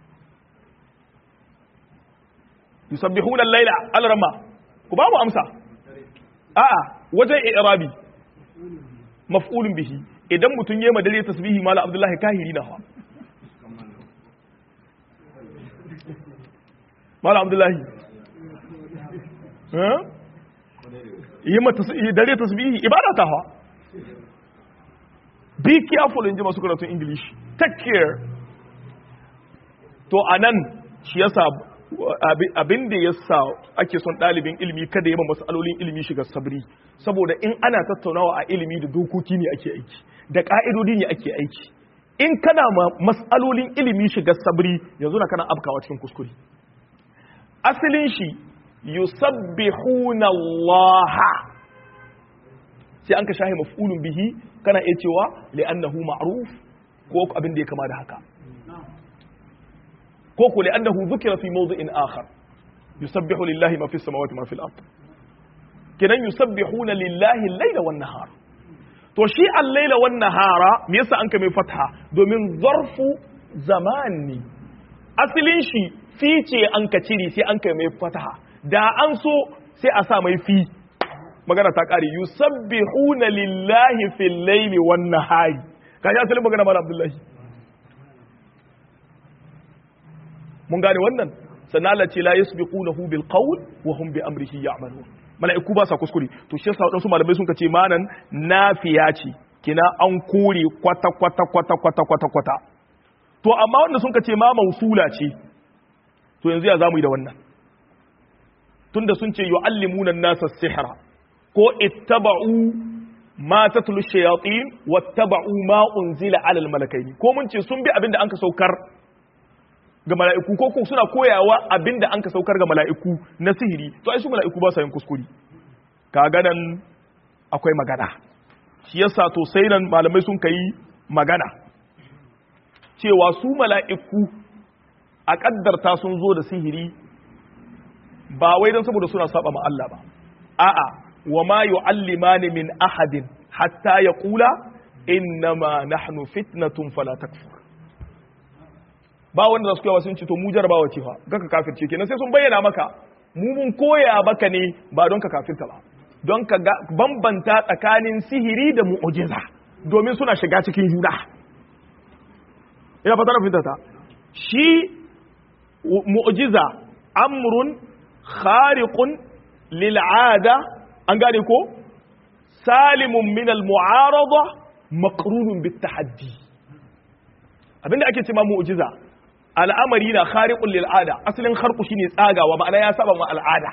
yusabbihuna al-laila al-rama ku ba mu amsa a'a wajen i'rabi maf'ulun bihi idan mutun yayi madare tasbihi mala abdullahi kahiri na fa mala abdullahi eh yi mata dare tasbihi ibada ta fa be careful in ji masu karatun english take care to anan shi yasa abin da yasa ake son dalibin ilimi kada yayin masalolin ilimi shiga sabri saboda in ana tattaunawa a ilimi da dokoki ne ake aiki da ka'idodi ne ake aiki in kana masalolin ilimi shiga sabri yanzu na kana afkawa cikin kuskure asalin shi yusabbihuna Allah sai an ka shahi maf'ulun bihi kana iya cewa li'annahu ma'ruf ko abin da ya kama da haka ko ko li'annahu dhukira fi mawdi'in akhar yusabbihu lillahi ma fi samawati ma fil ard kidan yusabbihuna lillahi al-layla wan nahar to shi al-layla wan nahara me yasa an ka mai fatha domin zarfu zamani asalin shi fi ce an ka ciri sai an kai mai fataha da an so sai a sa mai fi magana ta kare yusabbihuna lillahi fil layli wan nahari kaji asalin magana mala abdullahi mun gane wannan sannan Allah ce la yasbiqunahu bil qawl wa hum bi amrihi ya'malun mala'iku ba sa kuskure to shi yasa wadansu malamai sun kace manan nafiya ce kina an kore kwata kwata kwata kwata kwata kwata to amma wanda sun kace ma mausula ce to yanzu ya zamu yi da wannan tunda sun ce yu'allimuna an-nasa as-sihra ko ittaba'u ma tatlu ash-shayatin wattaba'u ma unzila 'ala al-malakaini ko mun ce sun bi abinda anka saukar ga mala'iku ko ko suna koyawa abinda anka saukar ga mala'iku na sihiri to ai su mala'iku ba sa yin kuskure kaga nan akwai magana shi yasa to sai nan malamai sun kai magana cewa su mala'iku a ƙaddarta sun zo da sihiri ba wai don saboda suna saba ma Allah ba a'a wa ma yu'allimani min ahadin hatta yaqula innama nahnu fitnatun fala takfur ba wanda zasu koyawa sun ce to mu jarabawa ce fa ga ka kafirce kenan sai sun bayyana maka mu mun koya baka ne ba don ka kafirta ba don ka bambanta tsakanin sihiri da mu'jiza domin suna shiga cikin juna ina fata na fitata shi mu'jiza amrun khariqun lil'ada an gane ko salimun min al-mu'arada maqrunun bit tahaddi abinda ake cewa mu'jiza al'amari na khariqul lil ada asalin kharqu shine tsagawa ma'ana ya saba ma al'ada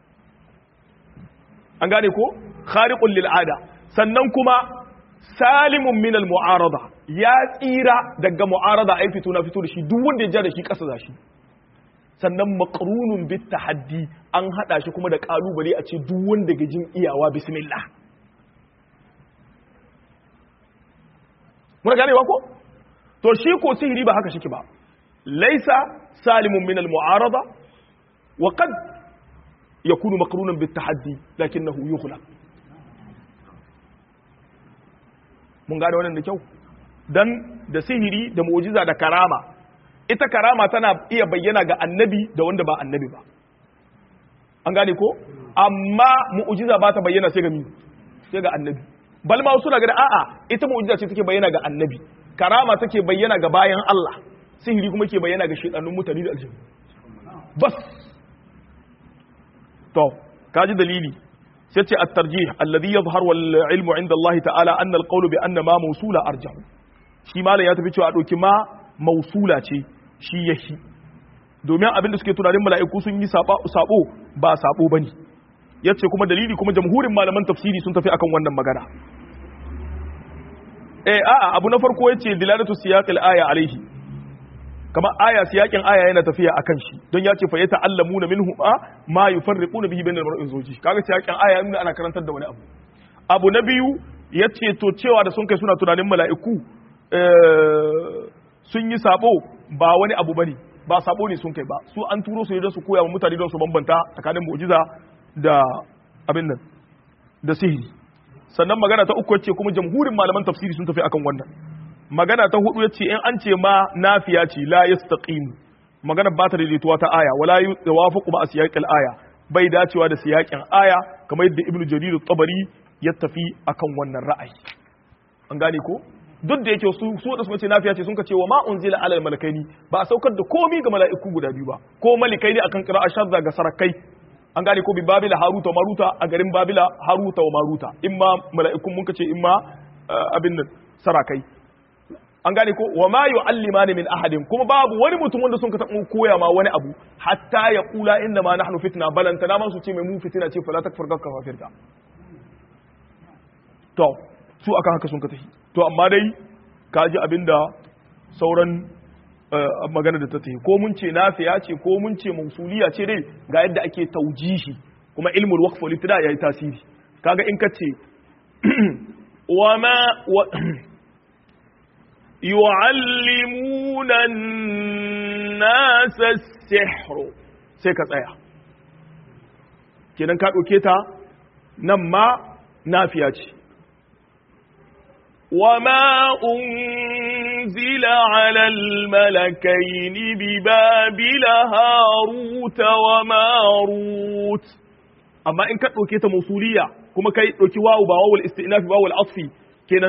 an gane ko khariqul lil ada sannan kuma salimun min al mu'arada ya tsira daga mu'arada ai fito na fito da shi duk wanda ya ja da shi kasa zashi sannan maqrunun bit tahaddi an hada shi kuma da kalubale a ce duk wanda ga jin iyawa bismillah muna ganewa ko to shi ko sihiri ba haka shike ba laisa salimun min al mu'arada wa qad yakunu maqrunan bit tahaddi lakinnahu yughlab mun gane wannan da kyau dan da sihiri da mu'jiza da karama ita karama tana iya bayyana ga annabi da wanda ba annabi ba an gane ko amma mu'jiza ba ta bayyana sai ga mi sai ga annabi bal ma suna ga a'a ita mu'jiza ce take bayyana ga annabi karama take bayyana ga bayan Allah sihiri kuma ke bayyana ga shedanun mutane da aljanna bas to kaji dalili sai ce at-tarjih alladhi yadhhar wal ilmu inda Allah ta'ala anna al-qawlu bi anna ma mawsula arjah shi malam ya tafi cewa a dauki ma mausula ce shi yashi domin abinda suke tunanin mala'iku sun yi sabo ba sabo bane yace kuma dalili kuma jamhurin malaman tafsiri sun tafi akan wannan magana eh a'a abu na farko yace dilalatu siyaqil aya alaihi kama aya siyakin aya yana tafiya akan shi don yace fa yata'allamuna minhu ma yufarriquna bihi bainal mar'i zawji kaga siyakin aya nuna ana karantar da wani abu abu na biyu yace to cewa da sun kai suna tunanin mala'iku sun yi sabo ba wani abu bane ba sabo ne sun kai ba su an turo su ne don su koya wa mutane don su bambanta tsakanin mu'jiza da abin nan da sihiri sannan magana ta uku yace kuma jamhurin malaman tafsiri sun tafi akan wannan magana ta hudu yace in an ce ma nafiya ce la yastaqim magana ba ta daidaituwa ta aya wala yuwafaqu ma siyaqil aya bai dacewa da siyaqin aya kamar yadda ibnu jarir at-tabari ya tafi akan wannan ra'ayi an gane ko duk da yake su su da suka ce nafiya ce sun ka ce wa ma unzila alal malakaini ba a saukar da komai ga mala'iku guda biyu ba ko malikaini akan qira'a shadda ga sarakai an gane ko bi babila haruta wa maruta a garin babila haruta wa maruta imma mala'ikun mun ka ce imma abin nan sarakai an gane ko wa ma yu'allimani min ahadin kuma babu wani mutum wanda sun ka taɓa koya ma wani abu hatta ya kula inna ma nahnu fitna balantana ma su ce mai mu fitina ce fala takfur ka kafirta to su akan haka sun ka tafi to amma dai ka ji abinda sauran magana da ta tafi ko mun ce nafiya ce ko mun ce mausuliya ce dai ga yadda ake taujihi kuma ilmul waqf wal ibtida yayi tasiri kaga in ka ce wa ma yu'allimuna an-nasa as-sihr sai ka tsaya kenan ka dauke ta nan ma nafiya ce وما أنزل على الملكين ببابل هاروت وماروت أما إن كانت أوكيتا موصولية كما كي أوكي واو باو الاستئناف باو العطفي كنا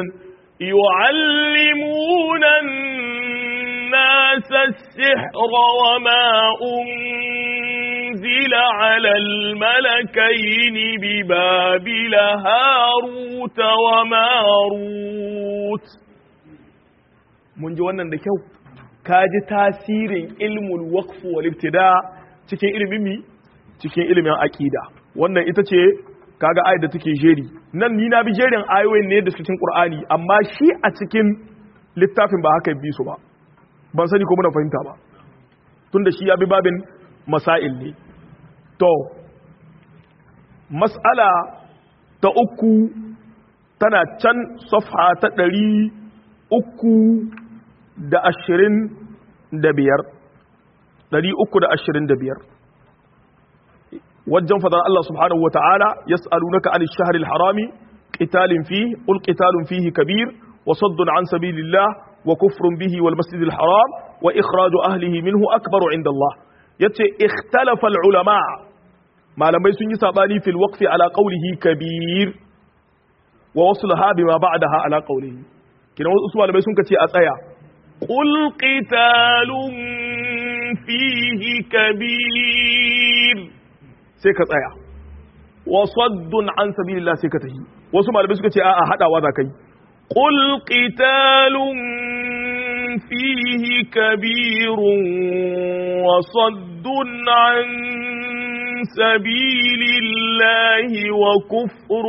يعلمون الناس السحر وما أنزل على الملكين ببابل هاروت وماروت mun ji wannan da kyau ka ji tasirin ilmul waqf wal ibtida cikin ilimin mi cikin ilimin aqida wannan ita ce kaga ayat da take jeri nan ni na bi jerin ayoyin ne da cikin Qur'ani amma shi a cikin littafin ba haka bi su ba ban sani ko muna fahimta ba tunda shi ya bi babin masail ne to mas'ala ta uku tana can safha ta ɗari uku da ashirin da biyar ɗari uku da ashirin da biyar wajen fadar Allah subhanahu wa ta'ala yas'alunaka an ash-shahr al-harami qitalin fihi qul qitalun fihi kabir wa saddun an sabilillah wa kufrun bihi wal masjidil haram wa ikhraju ahlihi minhu akbaru inda Allah yace ikhtalafa al-ulama malamai sun yi sabani fil waqfi ala qawlihi kabir wa waslaha bima ba'daha ala qawlihi kina wasu malamai sun kace a tsaya qul qitalun fihi kabir sai ka tsaya wa saddun an sabilillah sai ka tahi wasu malamai suka ce a'a hadawa za kai qul qitalun فيه كبير وصد عن سبيل الله وكفر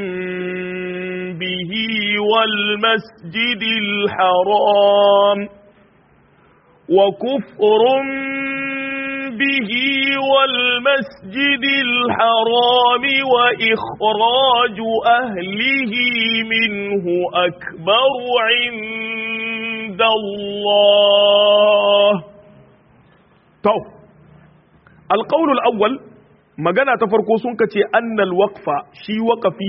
به والمسجد الحرام وكفر به والمسجد الحرام وإخراج أهله منه أكبر عند الله. تو القول الأول magana ta farko sun kace annal waqfa shi waqafi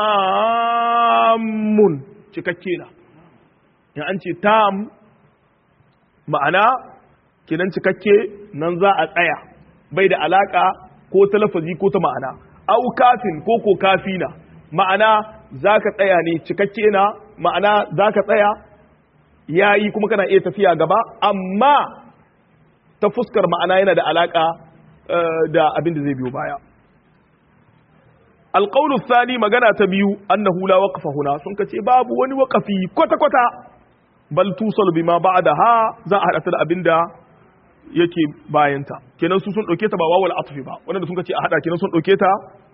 tamun cikakke na in an ce tam ma'ana kinan cikakke nan za a tsaya bai da alaka ko ta lafazi ko ta ma'ana au kafin ko ko kafina ma'ana zaka tsaya ne cikakke na ma'ana zaka tsaya yayi kuma kana iya tafiya gaba amma ta fuskar ma'ana yana da alaka da abin da zai biyo baya. Alƙaunu Sani magana ta biyu annahu la waqfa huna sun kace babu wani waqafi kwata kwata bal tusal bima ba'daha za a hada ta da abin da yake bayanta kenan su sun dauke ta ba wawul atfi ba wanda sun kace a hada kenan sun dauke ta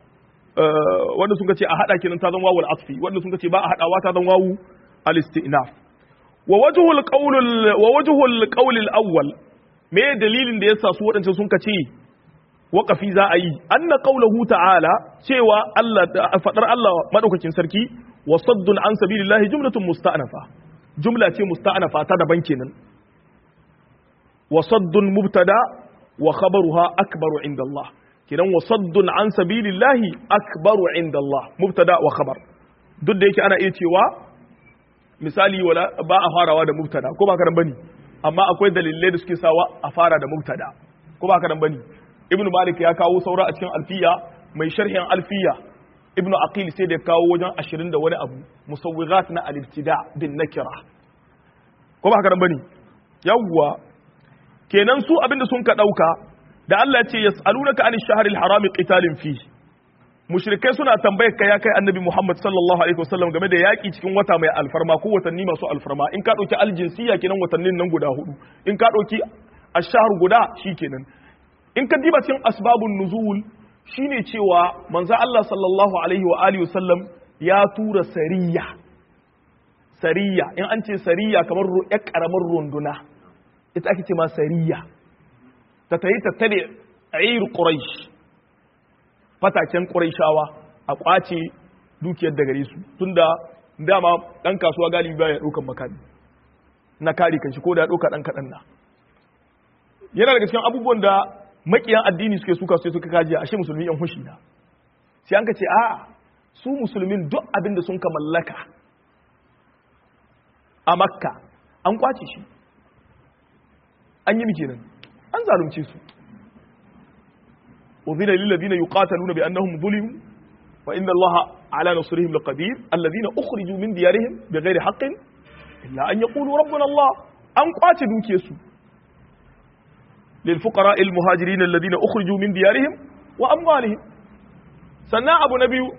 wanda sun kace a hada kenan ta zan wawul atfi wanda sun kace ba a hadawa ta zan wawu al-istinaf wa wajhul qawl wa wajhul qawl al-awwal me dalilin da yasa su wadancan sun kace waƙafi za a yi anna qaulahu ta'ala cewa Allah fadar Allah madaukakin sarki wa saddun an sabilillahi jumlatun musta'nafa jumla ce musta'nafa ta daban kenan wa saddun mubtada wa khabaruha akbaru inda Allah kenan wa saddun an sabilillahi akbaru inda Allah mubtada wa khabar duk da yake ana iya cewa misali wala ba a farawa da mubtada ko ba karan bane amma akwai dalilai da suke sawa a fara da mubtada ko ba karan bane ibnu malik ya kawo saura a cikin alfiya mai sharhin alfiya ibnu aqil sai da kawo wajen ashirin da wani abu musawwigat na al-ibtida bin nakira ko ba haka nan bane yawwa kenan su abinda sun ka dauka da Allah ya ce yasalunaka anil shahril harami qitalin fi mushrikai suna tambayar ka ya kai annabi Muhammad sallallahu alaihi wasallam game da yaki cikin wata mai alfarma ko watanni masu alfarma in ka dauki aljinsiya kenan watannin nan guda hudu in ka dauki ash-shahr guda shikenan in ka diba cikin asbabun nuzul shine cewa manzo Allah sallallahu alaihi wa alihi wasallam ya tura sariya sariya in an ce sariya kamar ya karamar runduna ita ake ce ma sariya ta tayi ta tare ayir quraish fataken quraishawa a kwace dukiyar da gare su tunda dama dan kasuwa galibi baya daukan makami na kare kanshi ko da dauka dan kadan na yana daga cikin abubuwan da makiyan addini suke suka sai suka kajiya ashe musulmi yan hushi na sai an ka ce a su musulmin duk abin da sun ka mallaka a makka an kwace shi an yi miki nan an zalunce su udhina lil ladina yuqataluna bi annahum zulimu wa inna allaha ala nasrihim laqadir alladhina ukhriju min diyarihim bighairi haqqin illa an yaqulu rabbuna allah an kwace duke su للفقراء المهاجرين الذين أخرجوا من ديارهم وأموالهم sannan abu na biyu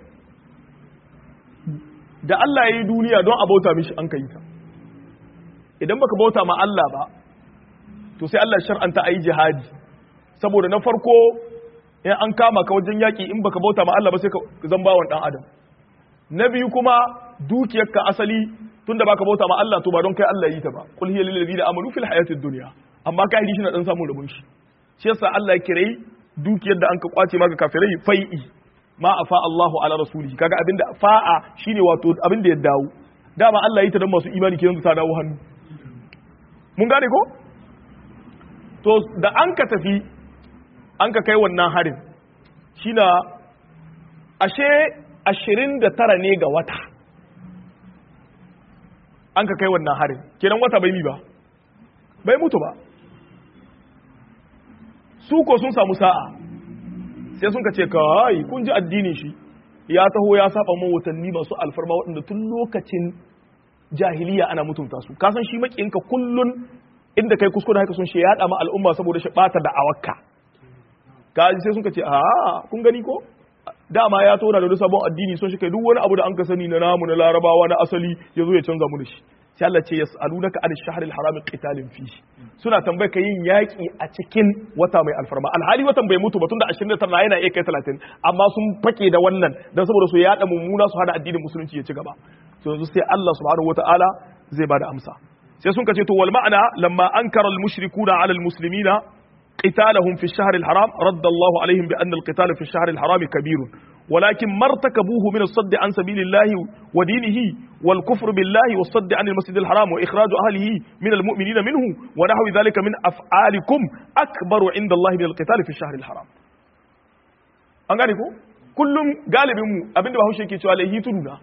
da Allah ya yi duniya don a bauta mishi an kai ta idan baka bauta ma Allah ba to sai Allah shar'anta ayi jihadi saboda na farko in an kama ka wajen yaki in baka bauta ma Allah ba sai ka zan bawon dan adam na biyu kuma dukiyarka asali tunda baka bauta ma Allah to ba don kai Allah yi ta ba qul hiya lil ladina amanu fil hayatid dunya amma kai shi na dan samun rabon shi shi yasa Allah ya kirai dukiyar da an ka kwace maka kafirai fai'i ma afa Allahu ala rasulihi kaga abinda fa'a shine wato abinda ya dawo dama Allah yi ta dan masu imani kenan ta dawo hannu mun gane ko to da an ka tafi an ka kai wannan harin shine ashe ashirin da tara ne ga wata an ka kai wannan harin kenan wata bai mi ba bai mutu ba su ko sun samu sa'a sai sun ka ce kai kun ji addinin shi ya taho ya saba man watanni masu alfarma waɗanda tun lokacin jahiliya ana mutunta su ka san shi makiyinka kullun inda kai kuskure haka sun shi ya ma al'umma saboda shi bata da awakka ka ji sai sun ka ce a kun gani ko dama ya tona da sabon addini sun shi kai duk wani abu da an ka sani na namu na larabawa na asali ya zo ya canza mu da shi sai Allah ce yas'alunaka an ash-shahril haram qitalin fihi suna tambaye ka yin yaki a cikin wata mai alfarma alhali watan bai mutu ba tunda ashirin da tara yana iya kai talatin amma sun fake da wannan dan saboda su yada mummuna su hada addinin musulunci ya ci gaba to yanzu sai Allah subhanahu wataala zai bada amsa sai sun kace to wal ma'ana lamma ankara al mushrikuna ala al muslimina qitalahum fi ash-shahr al haram radda Allah alaihim bi anna al qital fi ash-shahr al haram kabir ولكن ما ارتكبوه من الصد عن سبيل الله ودينه والكفر بالله والصد عن المسجد الحرام وإخراج أهله من المؤمنين منه ونحو ذلك من أفعالكم أكبر عند الله من القتال في الشهر الحرام أنغانيكو كلهم غالبين مو أبين ده بحوشي كي تشوالي هي تدونا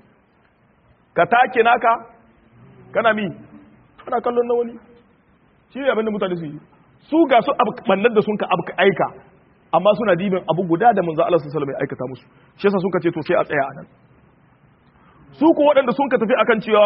كتاكي ناكا كنا مي أنا كلون نولي شيء أبين ده متعلسي سوغا سو أبك مند سونك أبك أيكا amma suna dibin abu guda da manzo Allah sallallahu alaihi wasallam ya aikata musu shi yasa suka ce to sai a tsaya anan su ko waɗanda sun ka tafi akan cewa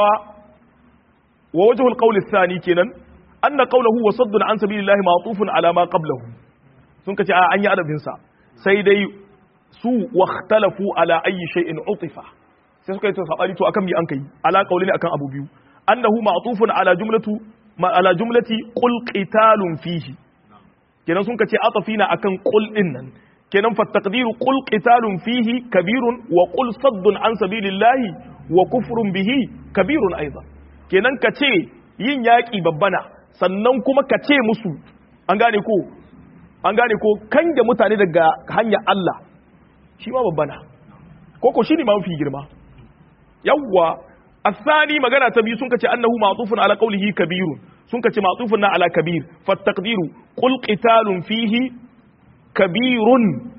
wa wajhul qawl athani kenan anna qawluhu wa saddun an sabilillahi ma'tufun ala ma qablahu sun ka ce a an yi adabin sa sai dai su wakhtalafu ala ayi shay'in utifa sai suka yi to sabani to akan mi an kai ala qawli ne akan abu biyu annahu ma'tufun ala jumlatu ma ala jumlati qul qitalun fihi kenan sun ka ce atafina akan qul din nan kenan fa taqdiru qul qitalun fihi kabirun wa qul saddun an sabilillahi wa kufrun bihi kabirun aidan kenan ka ce yin yaki babbana sannan kuma ka ce musu an gane ko an gane ko kan da mutane daga hanyar Allah shi ma babbana ko ko shine ma mafi girma yawwa الثاني magana ta biyu sun kace annahu ma'tufun ala qawlihi kabirun sun kace ma'tufun na ala kabir fa taqdiru qul qitalun fihi kabirun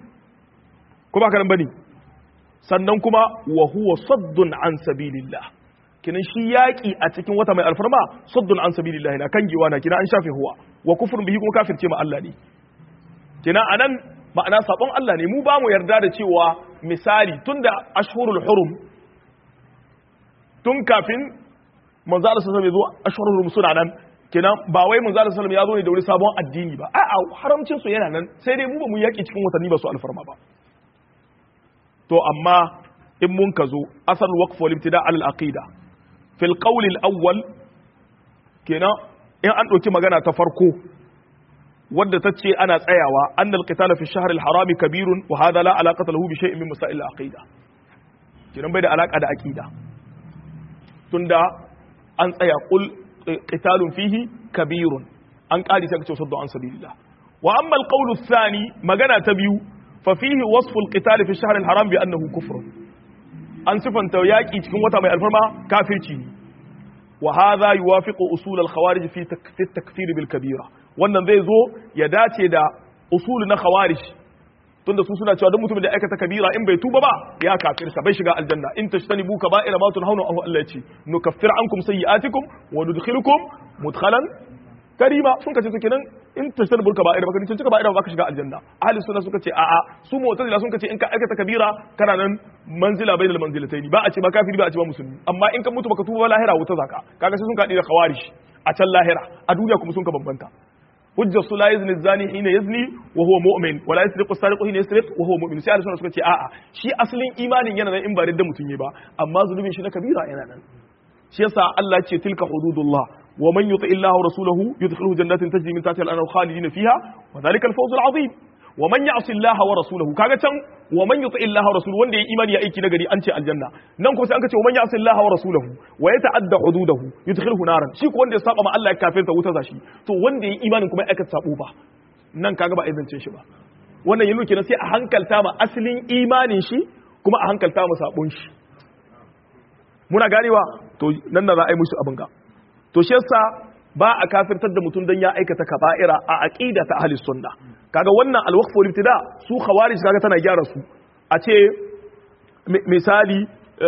ko ba karan bane sannan kuma wa huwa saddun an sabilillah kinan shi yaki a cikin wata mai alfarma saddun an sabilillah na kangewa na kina an shafe huwa wa kufrun bihi kuma kafirce ma Allah ne kina anan ma'ana sabon Allah ne mu ba mu yarda da cewa misali tunda ashhurul hurum tun kafin manzo Allah sallallahu alaihi wasallam ya zo ashhurul suna nan kenan ba wai manzo Allah sallallahu alaihi wasallam ya zo ne da wani sabon addini ba a'a haramcin su yana nan sai dai mu ba mu yaki cikin watanni ba su alfarma ba to amma in mun ka zo asal waqf wal ibtida al aqida fil qawl al awwal kenan in an dauki magana ta farko wadda ta ce ana tsayawa annal qitala fi shahr al harami kabirun wa hadha la alaqata lahu bi shay'in min masail al aqida kenan bai da alaka da aqida tunda an tsaya qul qitalun fihi kabirun an kadi sai ka ce saddu an sabilillah wa amma alqawlu athani magana ta biyu fa fihi wasfu alqital fi shahr alharam bi annahu kufr an sifanta yaki cikin wata mai alfarma kafirci ne wa hadha yuwafiqu usul alkhawarij fi takfir bil kabira wannan zai zo ya dace da usul na khawarij tunda su suna cewa duk mutumin da aikata kabira in bai tuba ba ya kafirta bai shiga aljanna in tashtanibu kaba'ira ma tunhauna anhu Allah ya ce nukaffir ankum sayyi'atikum wa nudkhilukum mudkhalan karima sun kace su kenan in tashtanibu kaba'ira baka tunci kaba'ira baka shiga aljanna ahli sunna suka ce a'a su mu'tazila sun kace in ka aikata kabira kana nan manzila bainal manzilataini ba a ce ba kafiri ba a ce ba musulmi amma in ka mutu baka tuba ba lahira wuta zaka kaga sai sun kadi da khawarij a can lahira a duniya kuma sun ka bambanta hujjar su la yazni zani hina yazni wa huwa mu'min wa la yasriqu sariqu hina yasriq wa huwa mu'min sai Allah suka ce a'a shi asalin imanin yana nan in ba da mutun yi ba amma zulubin shi na kabira yana nan shi yasa Allah ce tilka hududullah wa man yuti illaha wa rasulahu yudkhiluhu jannatin tajri min tahtiha al-anhar khalidina fiha wa dhalika al-fawz al-'azim wa man ya'si illaha wa rasulahu kaga can wa man yuti illaha wa rasulahu wanda ya imani ya aiki nagari an ce aljanna nan ko sai an ce wa man ya'si illaha wa rasulahu wa yata'adda hududahu yudkhiluhu naran shi ko wanda ya saba ma Allah ya kafirta wuta zashi to wanda ya imanin kuma ya aikata sabo ba nan kaga ba a zance shi ba wannan yalo kenan sai a hankalta ma asalin imanin shi kuma a hankalta ma sabon shi muna ganewa to nan na za a yi musu abin ga to shi yasa ba a kafirtar da mutum dan ya aikata kaba'ira a aqida ta ahli sunna kaga wannan alwaqf wal ibtida su khawarij kaga tana gyara su a ce misali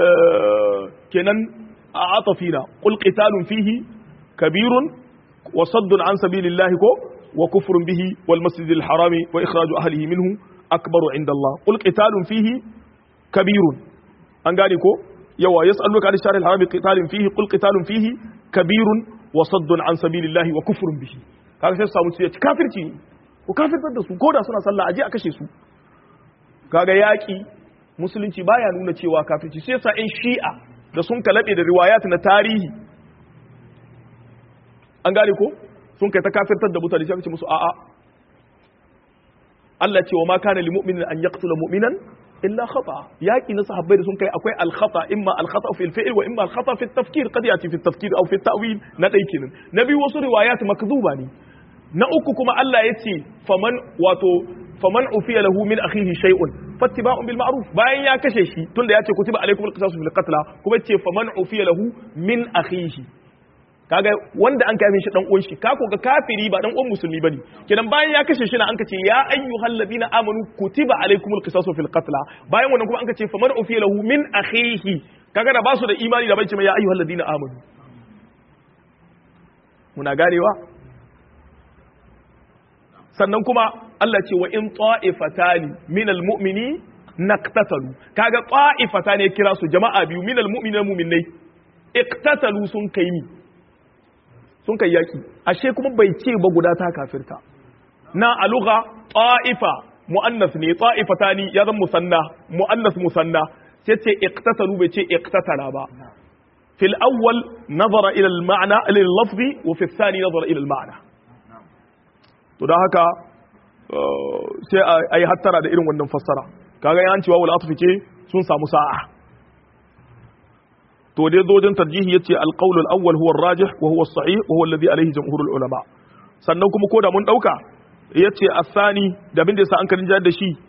kenan a atafina qul qitalun fihi kabirun wa saddun an sabilillahi ko wa kufrun bihi wal masjidil harami wa ikhraju ahlihi minhu akbaru inda Allah qul qitalun fihi kabirun an gane ko yawa yas'aluka an sharil harami qitalun fihi qul qitalun fihi kabirun wa saddun an sabilillahi wa kufrun bihi kaga sai su samu su ci kafirci ne ko kafirtar da su ko da suna sallah aje a kashe su kaga yaki musulunci baya nuna cewa kafirci sai yasa in shi'a da sun kalabe da riwayat na tarihi an gane ko sun kai ta kafirtar da mutane sai aka ce musu a'a Allah ce wa ma kana lil mu'minin an yaqtula mu'minan illa khata yaki na sahabbai da sun kai akwai al khata imma al khata fi al fi'l wa imma al khata fi al tafkir qad yati fi al tafkir aw fi al ta'wil na dai kenan nabi wasu riwayat makdhuba ne na uku kuma Allah yace faman wato faman ufiya lahu min akhihi shay'un fattiba'un bil ma'ruf bayan ya kashe shi tunda yace kutiba alaykumul qisasu bil qatl kuma yace faman ufiya lahu min akhihi kaga wanda an kai shi dan uwan shi ka ko ga kafiri ba dan uwan musulmi bane kenan bayan ya kashe shi na an kace ya ayyuhal ladina amanu kutiba alaykumul qisasu fil qatl bayan wannan kuma an kace faman ufiya lahu min akhihi kaga da basu da imani da bai ce ya ayyuhal ladina amanu muna ganewa sannan kuma Allah ce wa in ta'ifatani minal mu'mini naqtatalu kaga ta'ifatani ya kira su jama'a biyu minal mu'minina mu'minai iqtatalu sun kai mi sun kai yaki ashe kuma bai ce ba guda ta kafirta na alugha ta'ifa muannas ne ta'ifatani ya zan musanna muannas musanna sai ce iqtatalu bai ce iqtatala ba fil awwal nazara ila al ma'na lil lafzi wa fi thani nazara ila al ma'na to dan haka sai a yi hattara da irin wannan fassara kaga yan cewa wal atfi ce sun samu sa'a to dai zojin tarjihi yace al qawl al awwal huwa ar rajih wa huwa as sahih wa huwa alladhi alayhi jamhur al ulama sannan kuma ko da mun dauka yace asani da bin da yasa an karin jihar da shi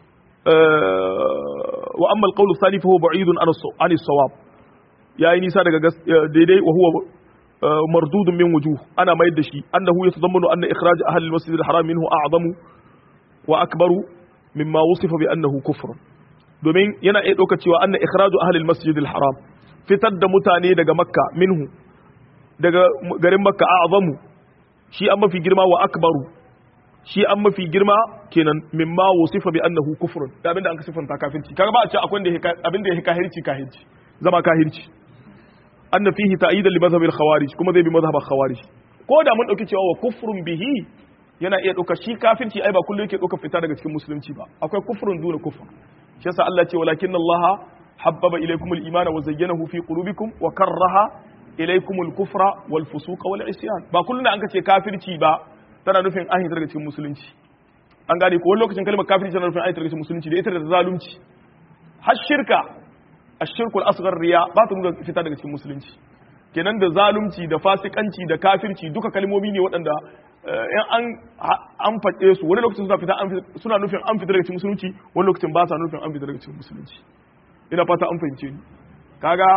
wa amma al qawl al thani fa huwa ba'idun an an as sawab yayi nisa daga daidai wa huwa mardudun min wujuh ana mai da shi annahu yatadammanu anna ikhraj ahli al masjid al haram minhu a'zamu wa akbaru mimma wusifa bi annahu kufr domin yana iya dauka cewa anna ikhraju ahli al-masjid al-haram fitar da mutane daga makka minhu daga garin makka a'zamu shi an mafi girma wa akbaru shi an mafi girma kenan mimma wusifa bi annahu kufr da abinda an ka sifanta kafirci kaga ba a ce akwai da abinda yake kahirci kahirci zama kahirci anna fihi ta'idan li madhhab al-khawarij kuma zai bi madhhab al-khawarij ko da mun dauki cewa wa kufrun bihi yana iya ɗauka shi kafirci ai ba kullum yake ɗauka fita daga cikin musulunci ba akwai kufrun duna kufr shi yasa Allah ce walakin Allah habbaba ilaykum al-iman wa zayyanahu fi qulubikum wa karraha ilaykum al-kufra wal fusuqa wal isyan ba kullum da an kace kafirci ba tana nufin an hita daga cikin musulunci an gane ko wani lokacin kalmar kafirci tana nufin an hita daga cikin musulunci da ita da zalunci har shirka ash-shirku al-asghar riya ba ta nuna fita daga cikin musulunci kenan da zalunci da fasikanci da kafirci duka kalmomi ne waɗanda in an an faɗe su wani lokacin suna fita suna nufin an fita daga cikin musulunci wani lokacin ba sa nufin an fita daga cikin musulunci ina fata an fahimce ni kaga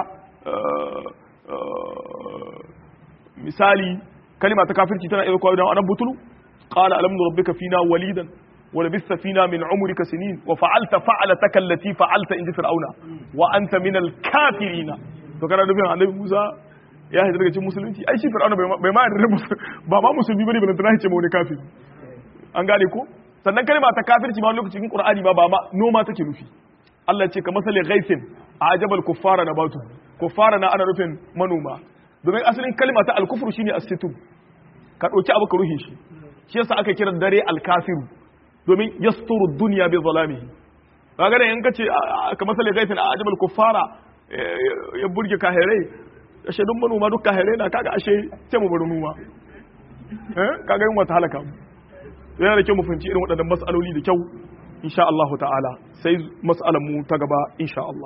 misali kalima ta kafirci tana iya kawo idan anan butulu qala alam rabbika fina walidan wa labista fina min umrika sinin wa fa'alta fa'alataka allati fa'alta inda fir'auna wa anta min al-kafirin to kana nufin annabi Musa ya hijira daga cikin musulunci ai shi fir'auna bai ma yarda ba ma musulmi bane bane tana ce mu ne kafiri an gane ko sannan kalma ta kafirci ma lokacin cikin qur'ani ma ba ma noma take nufi Allah ce ka masali ghaisin ajabal kuffara nabatu kuffara na ana nufin manoma domin asalin kalma ta al-kufru shine as-situ ka dauki abu ka ruhi shi shi yasa aka kira dare al-kafiru domin yasturu dunya bi zalamihi kaga da in kace ka masali ghaisin ajabal kuffara ya burge kahirai ashe duk manoma duk kahirai na kaga ashe sai mu bari noma eh kaga yin wata halaka yana da kyau mu fahimci irin waɗannan mas'aloli da kyau insha Allah ta'ala sai mas'alan mu ta gaba insha Allah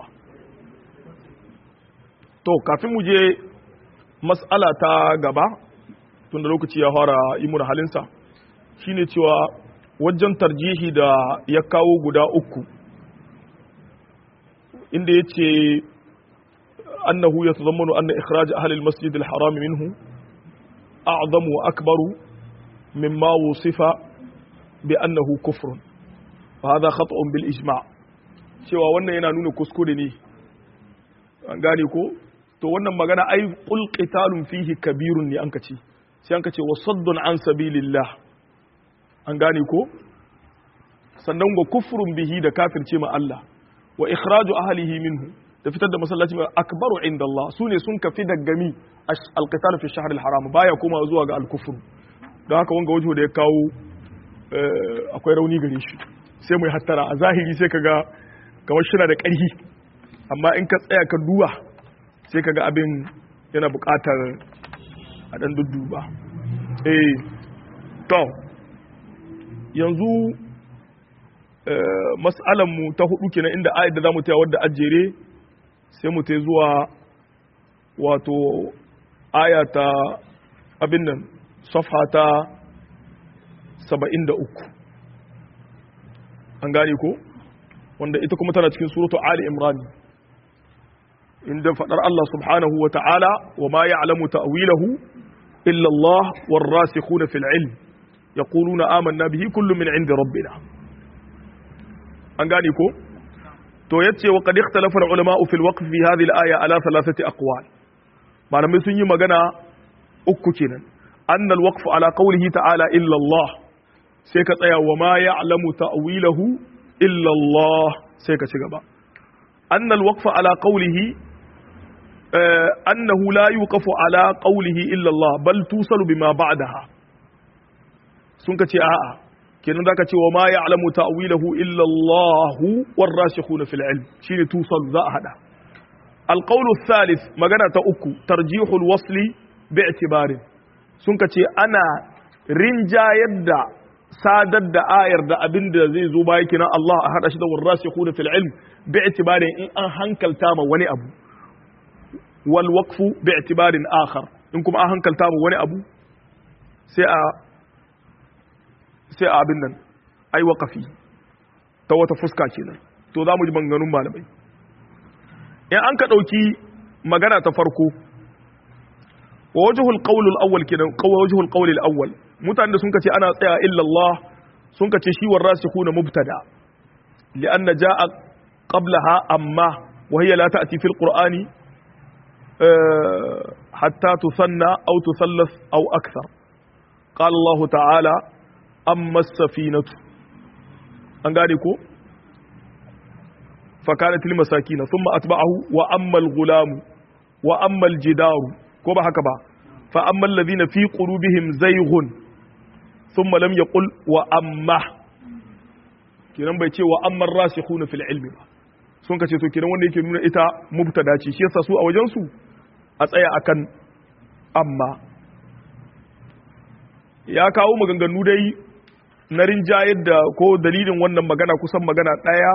to kafin mu je mas'ala ta gaba tunda lokaci ya fara yi mu halinsa shine cewa wajen tarjihi da ya kawo guda uku inda yace أنه يتضمن أن إخراج أهل المسجد الحرام منه أعظم وأكبر مما وصف بأنه كفر وهذا خطأ بالإجماع cewa wannan yana nuna kuskure ne an gane ko to wannan magana ai qul qitalun fihi kabirun ne an kace sai an kace wasaddun an sabilillah an gane ko sannan ga kufrun bihi da kafirce ma Allah wa ikhraju ahlihi minhu da fitar da masallaci mai akbaru inda Allah su ne sun kafi daggami alqital fi shahr al-haram baya kuma zuwa ga al-kufr don haka wanga wajo da ya kawo akwai rauni gare shi sai mu yi hattara a zahiri sai kaga kamar shi na da ƙarfi amma in ka tsaya ka duba sai kaga abin yana buƙatar a dan dudduba eh to yanzu mas'alan mu ta hudu kenan inda ayat da zamu taya wadda ajere sai mu tai zuwa wato ayata abin nan safha ta saba'in da uku an gane ko wanda ita kuma tana cikin suratu Ali Imran inda fadar Allah subhanahu wa ta'ala wa ma ya'lamu ta'wilahu illa Allah war-rasikhuna fil ilm yaquluna amanna bihi kullun min 'indi rabbina an gane ko to yace wa qad ikhtalafa al-ulama fil waqf fi hadhihi al-aya ala thalathati aqwal malamai sun yi magana uku kenan anna al-waqf ala qawlihi ta'ala illa Allah sai ka tsaya wa ma ya'lamu ta'wilahu illa Allah sai ka ci gaba anna al-waqf ala qawlihi annahu la yuqafu ala qawlihi illa Allah bal tusalu bima ba'daha sun ka ce a'a kenan zaka ce wa ma ya'lamu ta'wilahu illa Allah war-rasikhuna fil ilm shine tusalu za a hada al-qawlu ath-thalith magana ta uku tarjihul wasli bi'tibarin sun ka ce ana rinjayar da sadar da ayar da abin da zai zo baya kenan Allah a hada shi da warasikhuna fil ilm bi'tibarin in an hankalta ma wani abu wal waqfu bi'tibarin akhar in kuma an hankalta ma wani abu sai a sai a abin nan ai waqafi ta wata fuska kenan to zamu ji maganganun malamai in an ka dauki magana ta farko wajhul qawl al-awwal kenan wajhul qawl al-awwal mutanen da sun kace ana tsaya illa Allah sun kace shi warasikhuna mubtada lianna jaa qablaha amma wa hiya la ta'ti fil qur'ani hatta tusanna aw tusallas aw akthar qala Allah ta'ala amma as-safinatu an gane ko fa kanat lil masakin thumma atba'ahu wa amma al-ghulam wa amma al-jidaru ko ba haka ba fa amma alladhina fi qulubihim zayghun thumma lam yaqul wa amma kiran bai ce wa amma ar-rasikhuna fil ilmi ba sun kace to kiran wanda yake nuna ita mubtada ce shi yasa su a wajen su a tsaya akan amma ya kawo maganganu dai na rinjayar da ko dalilin wannan magana kusan magana daya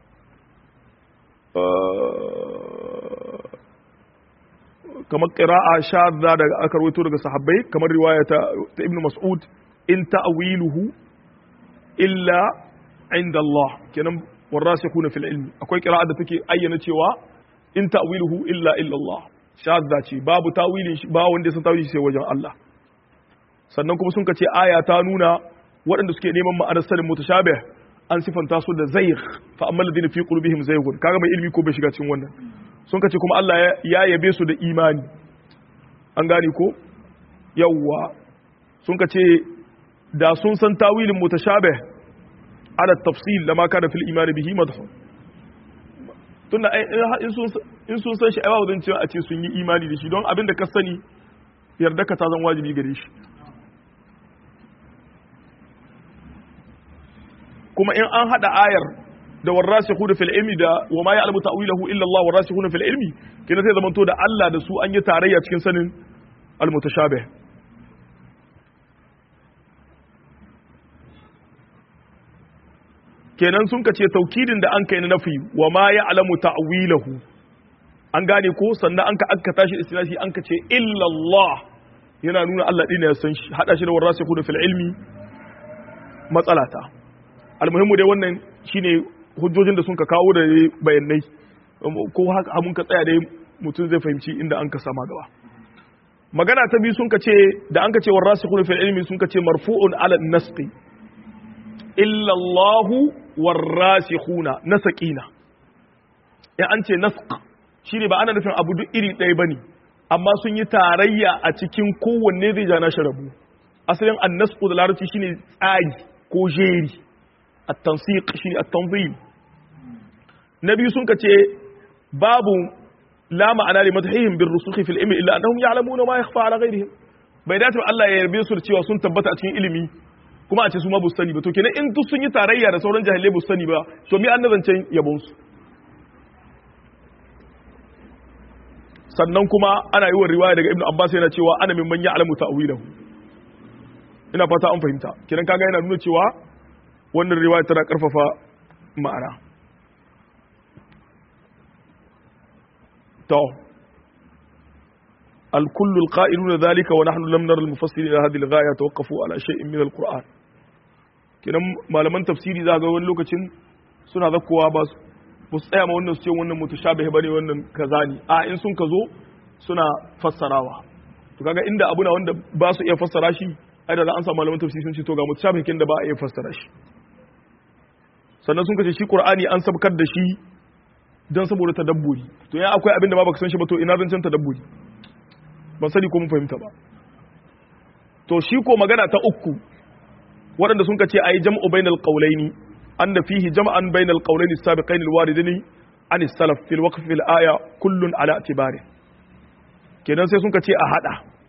kamar ƙira'a shadda daga aka rawaito daga sahabbai kamar riwaya ta, ta Ibn Mas'ud in ta'wiluhu illa inda Allah kenan warasikhuna fil ilmi akwai ƙira'a da take ayyana cewa in ta'wiluhu illa illa Allah shadda ce babu tawilin shi ba wanda ya san tawilin sai wajen Allah sannan kuma sun kace aya ta nuna waɗanda suke neman ma'anar sanin mutashabih an sifanta su da zaygh fa amma alladhina fi qulubihim zayghun kaga mai ilmi ko bai shiga cikin wannan sun kace kuma Allah ya yabe su da imani an gane ko yawwa sun kace da sun san tawilin mutashabih ala tafsil lama kana fil imani bihi madhu tunda in sun in sun san shi ai ba cewa a ce sun yi imani da shi don abinda ka sani yarda ka ta zan wajibi gare shi kuma in an hada ayar da warasikhuna fil ilmi da wa ma ya'lamu ta'wilahu illa Allah warasikhuna fil ilmi kina sai zamanto da Allah da su an yi tarayya cikin sanin al-mutashabih kenan sun kace taukidin da an kai na nafi wa ma ya'lamu ta'wilahu an gane ko sannan an ka akka tashi istinasi an kace illa Allah yana nuna Allah din ya san shi hada shi da warasikhuna fil ilmi matsalata almuhimmu dai wannan shine hujjojin da sun ka kawo da bayanai ko haka mun ka tsaya dai mutum zai fahimci inda an ka sama gaba magana ta biyu sun ka ce da an ka ce warasikhuna fil ilmi sun ka ce marfu'un ala nasqi illa Allah warasikhuna nasqina ya an ce nasq shine ba ana nufin abu duk iri ɗaya bane amma sun yi tarayya a cikin kowanne zai ja na sharabu asalin annasqu da larabci shine tsari ko jeri at-tansiq shine at-tanzim nabi sun kace babu la ma'ana li madhihim bir rusukh fil ilmi illa annahum ya'lamuna ma yakhfa ala ghayrihim bai dace Allah ya yarbe su cewa sun tabbata a cikin ilimi kuma a ce su ma bu sani ba to kenan in duk sun yi tarayya da sauran jahilai bu sani ba to mi annabancin yabon su sannan kuma ana yi wa riwaya daga Ibn Abbas yana cewa ana mimman ya'lamu ta'wilahu ina fata an fahimta kiran kaga yana nuna cewa wannan riwaya tana karfafa ma'ana to الكل القائلون ذلك ونحن لم نرى المفسرين الى هذه الغايه توقفوا على شيء من القران kinan malaman tafsiri za ga wani lokacin suna zakkowa ba su tsaya ma wannan su ce wannan mutashabih bane wannan kaza ne a in sun ka zo suna fassarawa to kaga inda abuna wanda ba su iya fassara shi ai da an samu malaman tafsiri sun ce to ga mutashabih kin da ba a iya fassara shi sannan sun kace shi qur'ani an sabkar da shi dan saboda tadabburi to ya akwai abin da ba baka san shi ba to ina zancen tadabburi ban sani ko mun fahimta ba to shi ko magana ta uku waɗanda sun ka ce ayi jam'u bainal qawlaini anna fihi jam'an bainal qawlaini as-sabiqain al-waridaini an as-salaf fil waqf fil aya kullun ala i'tibari kenan sai sun ka ce a hada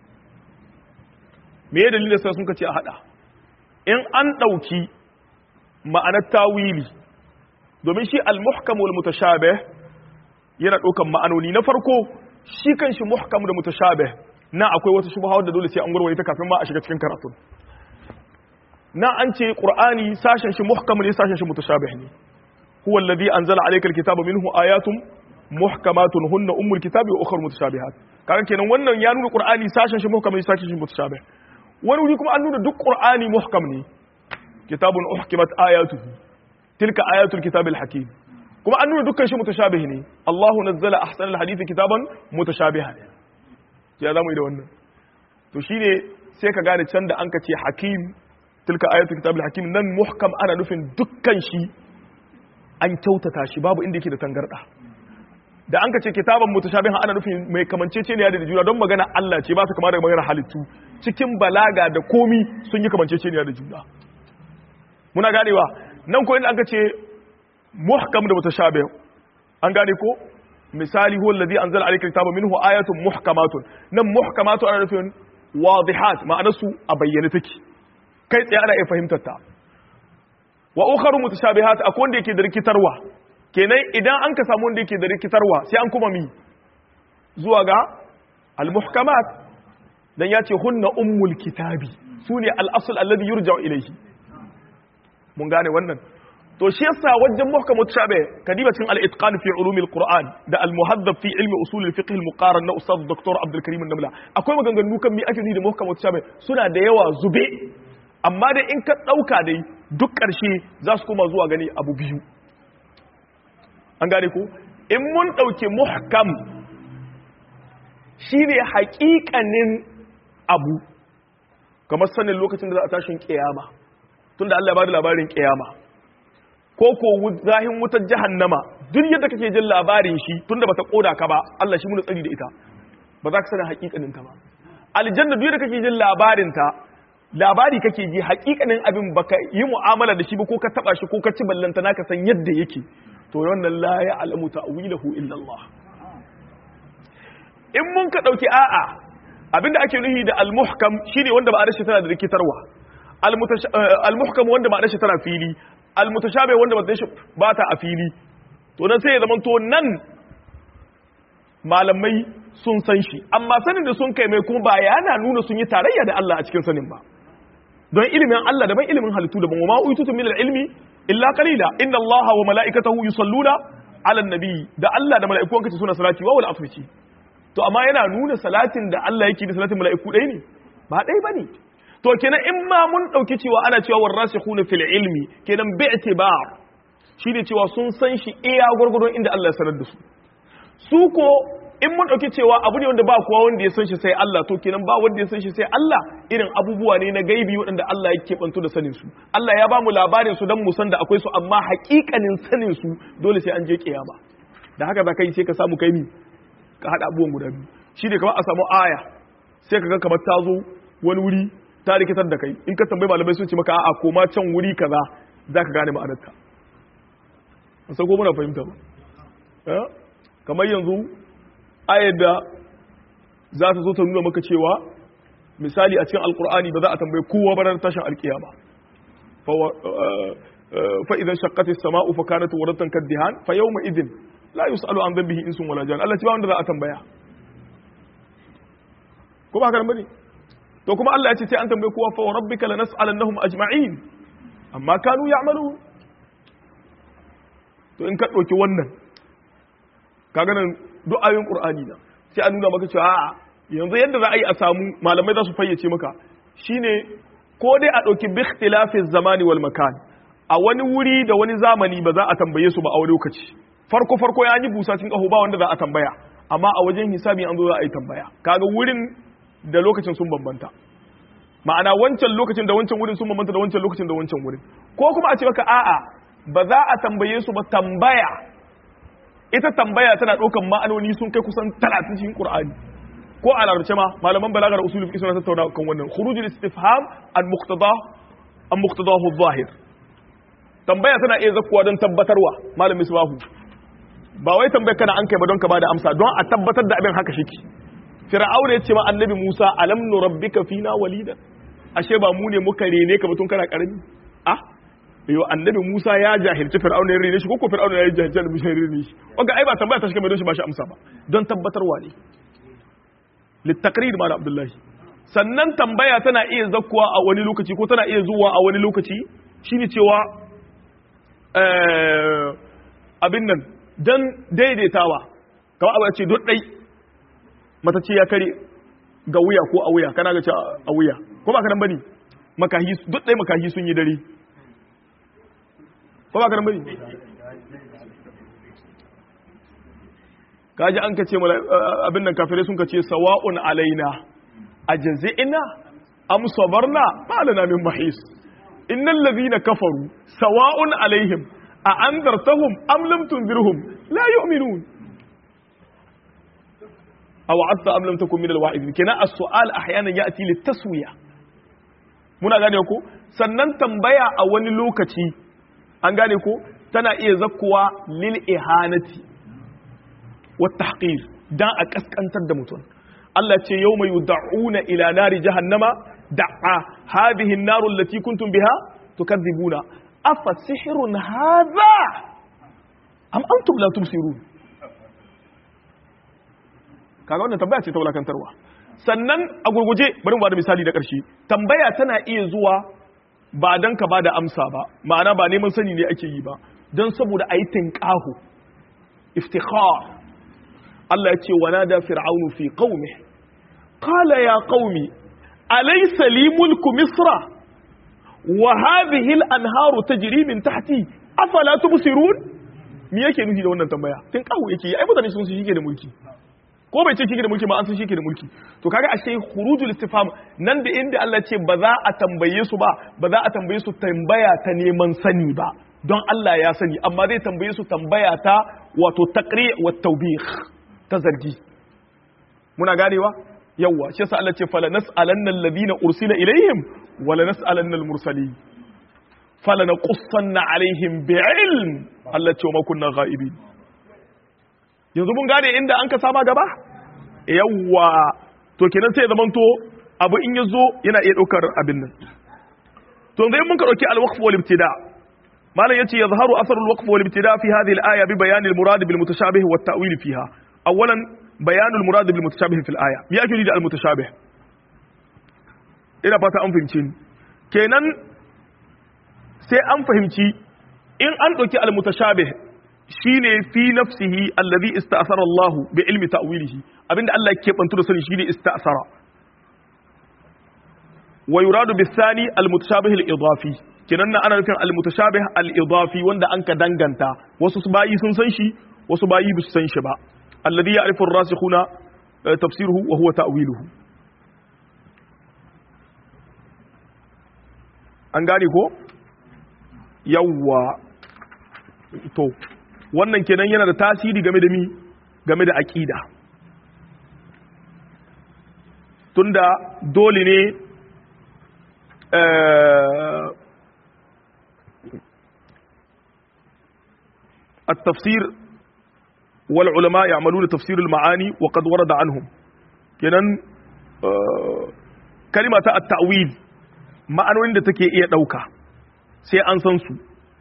me ya dalilin sai sun ka ce a hada in an dauki ma'anar tawili domin shi al-muhkam wal mutashabih yana daukan ma'anoni na farko shi kan shi muhkam da mutashabih na akwai wata shubha wadda dole sai an gurgure ta kafin ma a shiga cikin karatu na an ce qur'ani sashen shi muhkam ne sashen shi mutashabih ne huwa alladhi anzala alayka alkitaba minhu ayatun muhkamatun hunna ummul kitabi wa ukhra mutashabihat kaga kenan wannan ya nuna qur'ani sashen shi muhkam ne sashen shi mutashabih wani wuri kuma an nuna duk qur'ani muhkam ne kitabun uhkimat ayatuhu tilka ayatul kitabil hakim kuma an nuna dukkan shi mutashabih ne Allahu nazzala ahsanal hadithi kitaban mutashabihan ya zamu yi da wannan to shine sai ka gane can da an ka ce hakim tilka ayatul kitabil hakim nan muhkam ana nufin dukkan shi an kyautata shi babu inda yake da tangarda da an ka ce kitaban mutashabihan ana nufin mai kamanceceniya da juna don magana Allah ce ba su kama da magana halittu cikin balaga da komi sun yi kamanceceniya da juna muna ganewa nan ko inda an ka ce muhkam da mutashabih an gane ko misali huwa alladhi anzala alayka kitaba minhu ayatun muhkamatun nan muhkamatun ana nufin wadihat ma'ana su a bayyane take kai tsaye ana iya fahimtar ta wa ukharu mutashabihat akwai wanda yake da rikitarwa kenan idan an ka samu wanda yake da rikitarwa sai an kuma mi zuwa ga al-muhkamat dan yace hunna ummul kitabi sune al-asl alladhi yurja'u ilayhi mun gane wannan to shi yasa wajen muhkam mutashabih kadiba cikin al-itqan fi ulum al-Qur'an da al-muhaddab fi ilmi usul al-fiqh al-muqaran na ustad Dr. Abdul Karim an-Namla akwai maganganu kan mi ake ni da muhkam mutashabih suna da yawa zube amma dai in ka dauka dai duk karshe za su koma zuwa gani abu biyu an gane ko in mun dauke muhkam shine haƙiƙanin abu kamar sanin lokacin da za a tashin kiyama tunda Allah ya bada labarin kiyama ko ko zahin wutar jahannama duk yadda kake jin labarin shi tunda bata koda ka ba Allah shi mun tsari da ita ba za ka sanin hakikanin ta ba aljanna duk yadda kake jin labarin ta labari kake ji hakikanin abin baka yi mu'amala da shi ba ko ka taba shi ko ka ci ballanta naka san yadda yake to wannan la ya'lamu ta'wilahu illa Allah in mun ka dauki a'a abinda ake nuhi da al-muhkam shine wanda ba a rashi tana da rikitarwa al-muhkam wanda ba a rashi tana fili al-mutashabi wanda ba ta a fili to dan sai ya zama to nan malamai sun san shi amma sanin da sun kai mai kuma ba yana nuna sun yi tarayya da Allah a cikin sanin ba don ilimin Allah daban ilimin halittu daban wa ma utitu min al-ilmi illa qalila inna Allah wa mala'ikatahu yusalluna 'ala an-nabi da Allah da mala'iku kace suna salati wa wal asri to amma yana nuna salatin da Allah yake da salatin mala'iku dai ne ba dai bane to kenan in ma mun dauki cewa ana cewa warasikhuna fil ilmi kenan bi i'tibar shine cewa sun san shi iya gurgurdon inda Allah ya sanar da su su ko in mun dauki cewa abu ne wanda ba kowa wanda ya san shi sai Allah to kenan ba wanda ya san shi sai Allah irin abubuwa ne na gaibi waɗanda Allah yake bantu da sanin su Allah ya ba mu labarin su dan mu san da akwai su amma haƙiƙanin sanin su dole sai an je kiyama da haka za ka yi sai ka samu kai ni ka hada abubuwan guda biyu shi ne kamar a samu aya sai ka ga kamar ta zo wani wuri ta rikitar da kai in ka tambayi malamai sun ce maka a'a koma can wuri kaza za ka gane ma'anarta an san ko muna fahimta ba kamar yanzu ayar da za ta zo ta nuna maka cewa misali a cikin alkur'ani ba za a tambayi kowa ba ranar tashin alkiyama fa idan shaqqat as-sama'u fa kanat waratan kaddihan fa yawma idhin la yus'alu an dhanbihi insun wala jan Allah ce ba wanda za a tambaya ko ba haka bane to kuma Allah ya ce sai an tambaye kowa fa rabbika lanas'alannahum ajma'in amma kanu ya'malun to in ka dauki wannan kaga nan duk ayoyin Qur'ani na sai an nuna maka cewa a'a yanzu yadda za a yi a samu malamai za su fayyace maka shine ko dai a dauki bi ikhtilafiz zamani wal makan a wani wuri da wani zamani ba za a tambaye su ba a wani lokaci farko farko ya yi busa cikin kaho ba wanda za a tambaya amma a wajen hisabi an zo za a yi tambaya kaga wurin da lokacin sun bambanta ma'ana wancan lokacin da wancan wurin sun bambanta da wancan lokacin da wancan wurin ko kuma a ce maka a'a ba za a tambaye su ba tambaya ita tambaya tana ɗaukan ma'anoni sun kai kusan talatin cikin Qur'ani ko a larabce ma malaman balagar usulul fiqh suna tattauna kan wannan khurujul istifham an muqtada an muqtadahu adh-dhahir tambaya tana iya zakkuwa don tabbatarwa malam misbahu ba wai tambayar kana an kai ba don ka bada amsa don a tabbatar da abin haka shike fir'auna ya ce ma annabi Musa alam nurabbika fina walida ashe ba mu ne muka rene ka batun kana karami ah yo annabi Musa ya jahilci fir'auna ya rene shi ko ko fir'auna ya jahilci annabi Musa ya rene shi wanda ai ba tambaya ta shike mai don shi ba shi amsa ba don tabbatarwa ne litaqrir ma Abdullahi sannan tambaya tana iya zakkuwa a wani lokaci ko tana iya zuwa a wani lokaci shine cewa eh abin nan dan daidaitawa kawai abu ya ce duk dai matacce ya kare ga wuya ko a wuya kana ga ce a wuya ko ba ka nan bane makahi duk dai makahi sun yi dare ko ba ka nan bane kaji an kace abin nan kafirai sun kace sawa'un alaina ajza'ina am sabarna ma lana min mahis innal ladhina kafaru sawa'un alaihim a anzartahum am lam tunzirhum la yu'minun aw wa'adta am lam takun min alwa'idin kina as-su'al ahyanan ya'ti litaswiya muna gane ko sannan tambaya a wani lokaci an gane ko tana iya zakkuwa lil ihanati wat tahqir dan a kaskantar da mutum Allah ce yawma yud'una ila nari jahannama da'a hadhihi an-naru allati kuntum biha tukadzibuna afa sihrun hadha am antum la tubsirun kaga wannan tambaya ce ta wulakantarwa sannan a gurguje bari mu bada misali da ƙarshe tambaya tana iya zuwa ba dan ka bada amsa ba ma'ana ba neman sani ne ake yi ba dan saboda ayi tinqahu iftikhar Allah ya ce wanada fir'aunu fi qaumi qala ya qaumi alaysa li mulku misra wa hadhihi al-anharu tajri min tahti afala tubsirun me yake nufi da wannan tambaya tinqahu yake ai mutane sun su shike da mulki ko bai ce shi da mulki ba an san shi da mulki to kaga ashe khurujul istifham nan da inda Allah ce ba za a tambaye su ba ba za a tambaye su tambaya ta neman sani ba don Allah ya sani amma zai tambaye su tambaya ta wato taqri' wa tawbih ta zargi muna ganewa yawa shi yasa Allah ce fala nas'alanna alladhina ursila ilaihim wala nas'alanna al-mursalin fala naqussanna alaihim bi'ilm Allah ce ma kunna ghaibin yanzu mun gane inda an ka sama gaba yawwa to kenan sai zaman to abu in yazo yana iya daukar abin nan to yanzu mun ka dauki al-waqf wal ibtida malan yace yazharu athar al-waqf wal ibtida fi hadhihi al-aya bi bayan al-murad bil mutashabih wa at-ta'wil fiha awalan bayan al-murad bil mutashabih fi al-aya me yake da al-mutashabih ina fata an fahimci kenan sai an fahimci in an dauki al-mutashabih shine fi nafsihi alladhi ista'sara Allah bi ilmi ta'wilihi abinda Allah yake bantu da sani shine ista'sara wa yuradu bisani almutashabih alidafi kinan ana nufin almutashabih alidafi wanda anka danganta wasu bayi sun san shi wasu bayi ba su san shi ba alladhi ya'rifu ar-rasikhuna tafsiruhu wa huwa ta'wiluhu an gane ko yawwa to wannan kenan yana da tasiri game da mi game da aqida tunda dole ne التفسير والعلماء يعملون تفسير المعاني وقد ورد عنهم kenan kalima ta at-ta'wil ma'anonin da take iya dauka sai an san su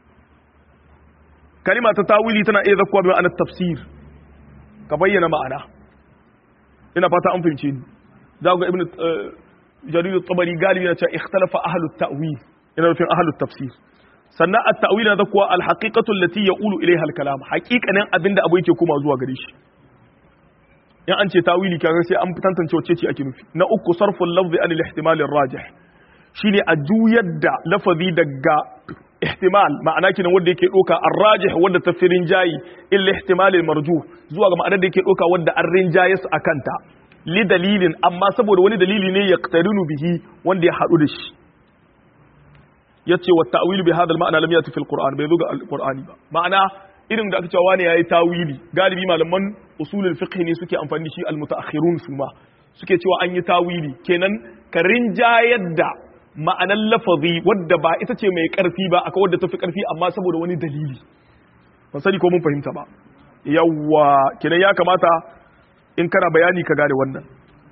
kalima ta tawili tana iya zakkuwa bi ma'anar tafsir ka bayyana ma'ana ina fata an fahimce ni za ga ibnu jarir at-tabari galibi na cewa ikhtalafa ahlut ta'wil ina nufin ahlut tafsir sannan at-ta'wil na kuwa al-haqiqatu allati yaqulu ilayha al-kalam haqiqanin abinda abu yake kuma zuwa gare shi in an ce tawili kaga sai an tantance wacce ce ake nufi na uku sarful lafzi an al-ihtimal ar-rajih shine a juyar da lafazi daga ihtimal ma'ana kinan wanda yake doka ar-rajih wanda tafirin jayi illa ihtimal al-marjuh zuwa ga ma'anar da yake doka wanda an rinjaye su akanta li dalilin amma saboda wani dalili ne ya qtarinu bihi wanda ya hadu da shi yace wa ta'wil bi hadha al-ma'na lam yati fi al-Qur'an bai zo ga al-Qur'ani ba ma'ana irin da aka cewa wani yayi tawili galibi malaman usulul fiqh ne suke amfani da shi al-mutaakhirun su ma suke cewa an yi tawili kenan ka rinjayar da ma'anar lafazi wadda ba ita ce mai karfi ba aka wadda tafi karfi amma saboda wani dalili ban sani ko mun fahimta ba yawwa kenan ya kamata in kana bayani ka gane wannan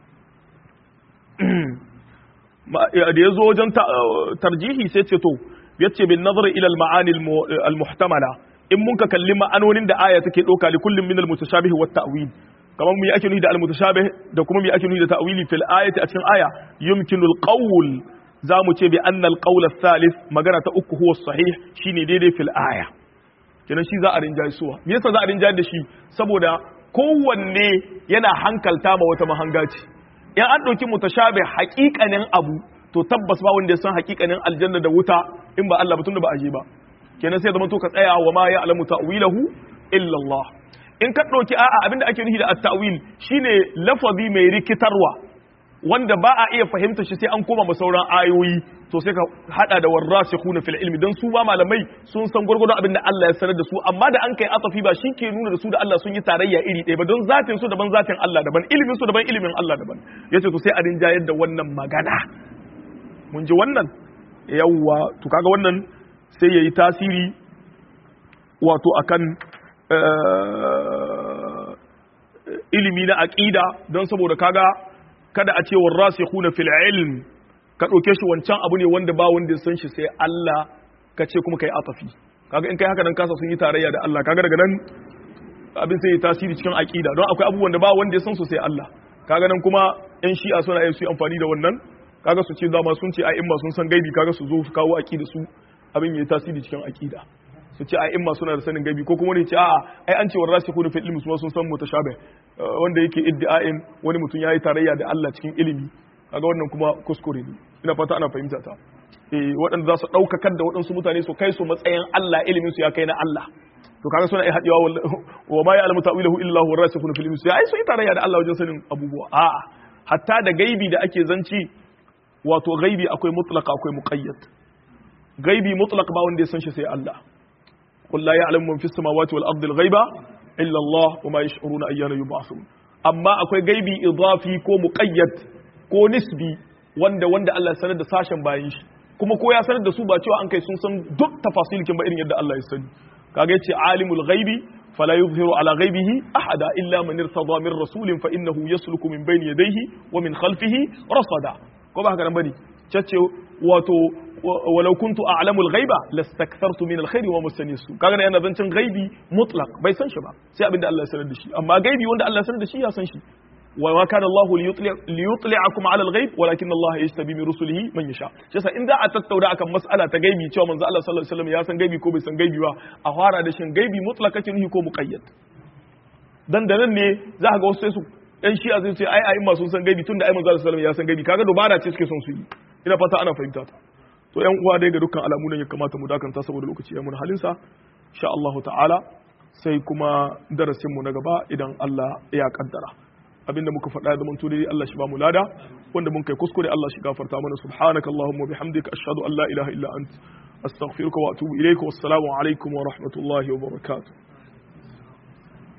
da ya zo wajen tarjihi sai ce to yace bin nazar ila al ma'ani al muhtamala in mun ka kalli ma'anonin da aya take doka li kullum min al mutashabih wat ta'wil kamar mu yi ake nuhi da al mutashabih da kuma mu yi ake nuhi da ta'wili fil ayati a cikin aya yumkinu al qawl za mu ce bi anna al qawl al thalith magana ta uku huwa sahih shine daidai fil aya kenan shi za a rinjaye suwa me yasa za a rinjaye da shi saboda kowanne yana hankalta ma wata mahanga ce in an ɗauki mutashabih haƙiƙanin abu to tabbas ba wanda ya san haƙiƙanin aljanna da wuta in ba Allah ba tunda ba aje ba kenan sai zama to ka tsaya wa ma ya'lamu ta'wilahu illa Allah in ka ɗauki a'a abinda ake nufi da at-ta'wil shine lafazi mai rikitarwa wanda ba a iya fahimta shi sai an koma ma sauran ayoyi to sai ka hada da warasikhuna fil ilmi dan su ba malamai sun san gurgurdan abinda Allah ya sanar da su amma da an kai atafi ba shi ke nuna da su da Allah sun yi tarayya iri ɗaya ba don zatin su daban zatin Allah daban ilimin su daban ilimin Allah daban yace to sai a rinjayar da wannan magana mun ji wannan yawwa to kaga wannan sai yayi tasiri wato akan ilimi na aqida don saboda kaga kada a ce warasikhuna fil ilm ka dauke shi wancan abu ne wanda ba wanda ya san shi sai Allah ka ce kuma kai atafi kaga in kai haka nan kasa sun yi tarayya da Allah kaga daga nan abin sai ya tasiri cikin aqida don akwai abubuwan da ba wanda ya san su sai Allah kaga nan kuma yan shi'a suna yin su amfani da wannan kaga su ce dama sun ce ai in ma sun san gaibi kaga su zo su kawo aqida su abin ya tasiri cikin aqida su ce ai in ma suna da sanin gaibi ko kuma ne ce a'a ai an ce warasikhuna fil ilmi su sun san mutashabih wanda yake iddia'in wani mutum yayi tarayya da Allah cikin ilimi kaga wannan kuma kuskure ne ina fata ana fahimta ta eh waɗanda za su daukakar da waɗansu mutane su kai su matsayin Allah ilimin su ya kai na Allah to kaga suna ai hadiyawa wa ma ya'lamu ta'wilahu illa huwa rasikhun fil ilmi ai su yi tarayya da Allah wajen sanin abubuwa a'a hatta da gaibi da ake zanci wato gaibi akwai mutlaq akwai muqayyad gaibi mutlaq ba wanda ya san shi sai Allah qul la ya'lamu man fis samawati wal ardi al ghaiba illa Allah wa ma yash'uruna ayyana yub'athun amma akwai gaibi idafi ko muqayyad ko nisbi wanda wanda Allah sanar da sashen bayan shi kuma ko ya sanar da su ba cewa an kai sun san duk tafasilikin ba irin yadda Allah ya sani kaga yace alimul ghaibi fala yuzhiru ala ghaibihi ahada illa man irtada min rasulin fa innahu yasluku min bayni yadayhi wa min khalfihi rasada ko ba haka nan bane cace wato walau kuntu a'lamul ghaiba lastakthartu min alkhairi wa mastanisu kaga yana zancin gaibi mutlaq bai san shi ba sai abinda Allah ya sanar da shi amma gaibi wanda Allah ya sanar da shi ya san shi wa ma kana Allah liyutli'akum 'ala al-ghaib walakin Allah yastabi min rusulihi man yasha yasa in za a tattauna akan mas'ala ta gaibi cewa manzo Allah sallallahu alaihi wasallam ya san gaibi ko bai san gaibi ba a fara da shin gaibi mutlaq kake nuhi ko muqayyad dan da nan ne za ka ga wasu sai su ɗan shi'a zai ce ai ai ma sun san gaibi tunda ai manzo Allah sallallahu alaihi wasallam ya san gaibi kaga dubara ce suke son su yi ina fata ana fahimta ta to yan uwa dai ga dukkan alamu nan ya kamata mu dakanta saboda lokaci ya mun halinsa insha Allah ta'ala sai kuma darasin mu na gaba idan Allah ya kaddara abinda muka faɗa da mun tudiri Allah shi ba mu lada wanda mun kai kuskure Allah shi gafarta mana subhanaka allahumma bihamdika ashhadu an la ilaha illa ant astaghfiruka wa atubu ilayka wassalamu alaikum wa rahmatullahi wa barakatuh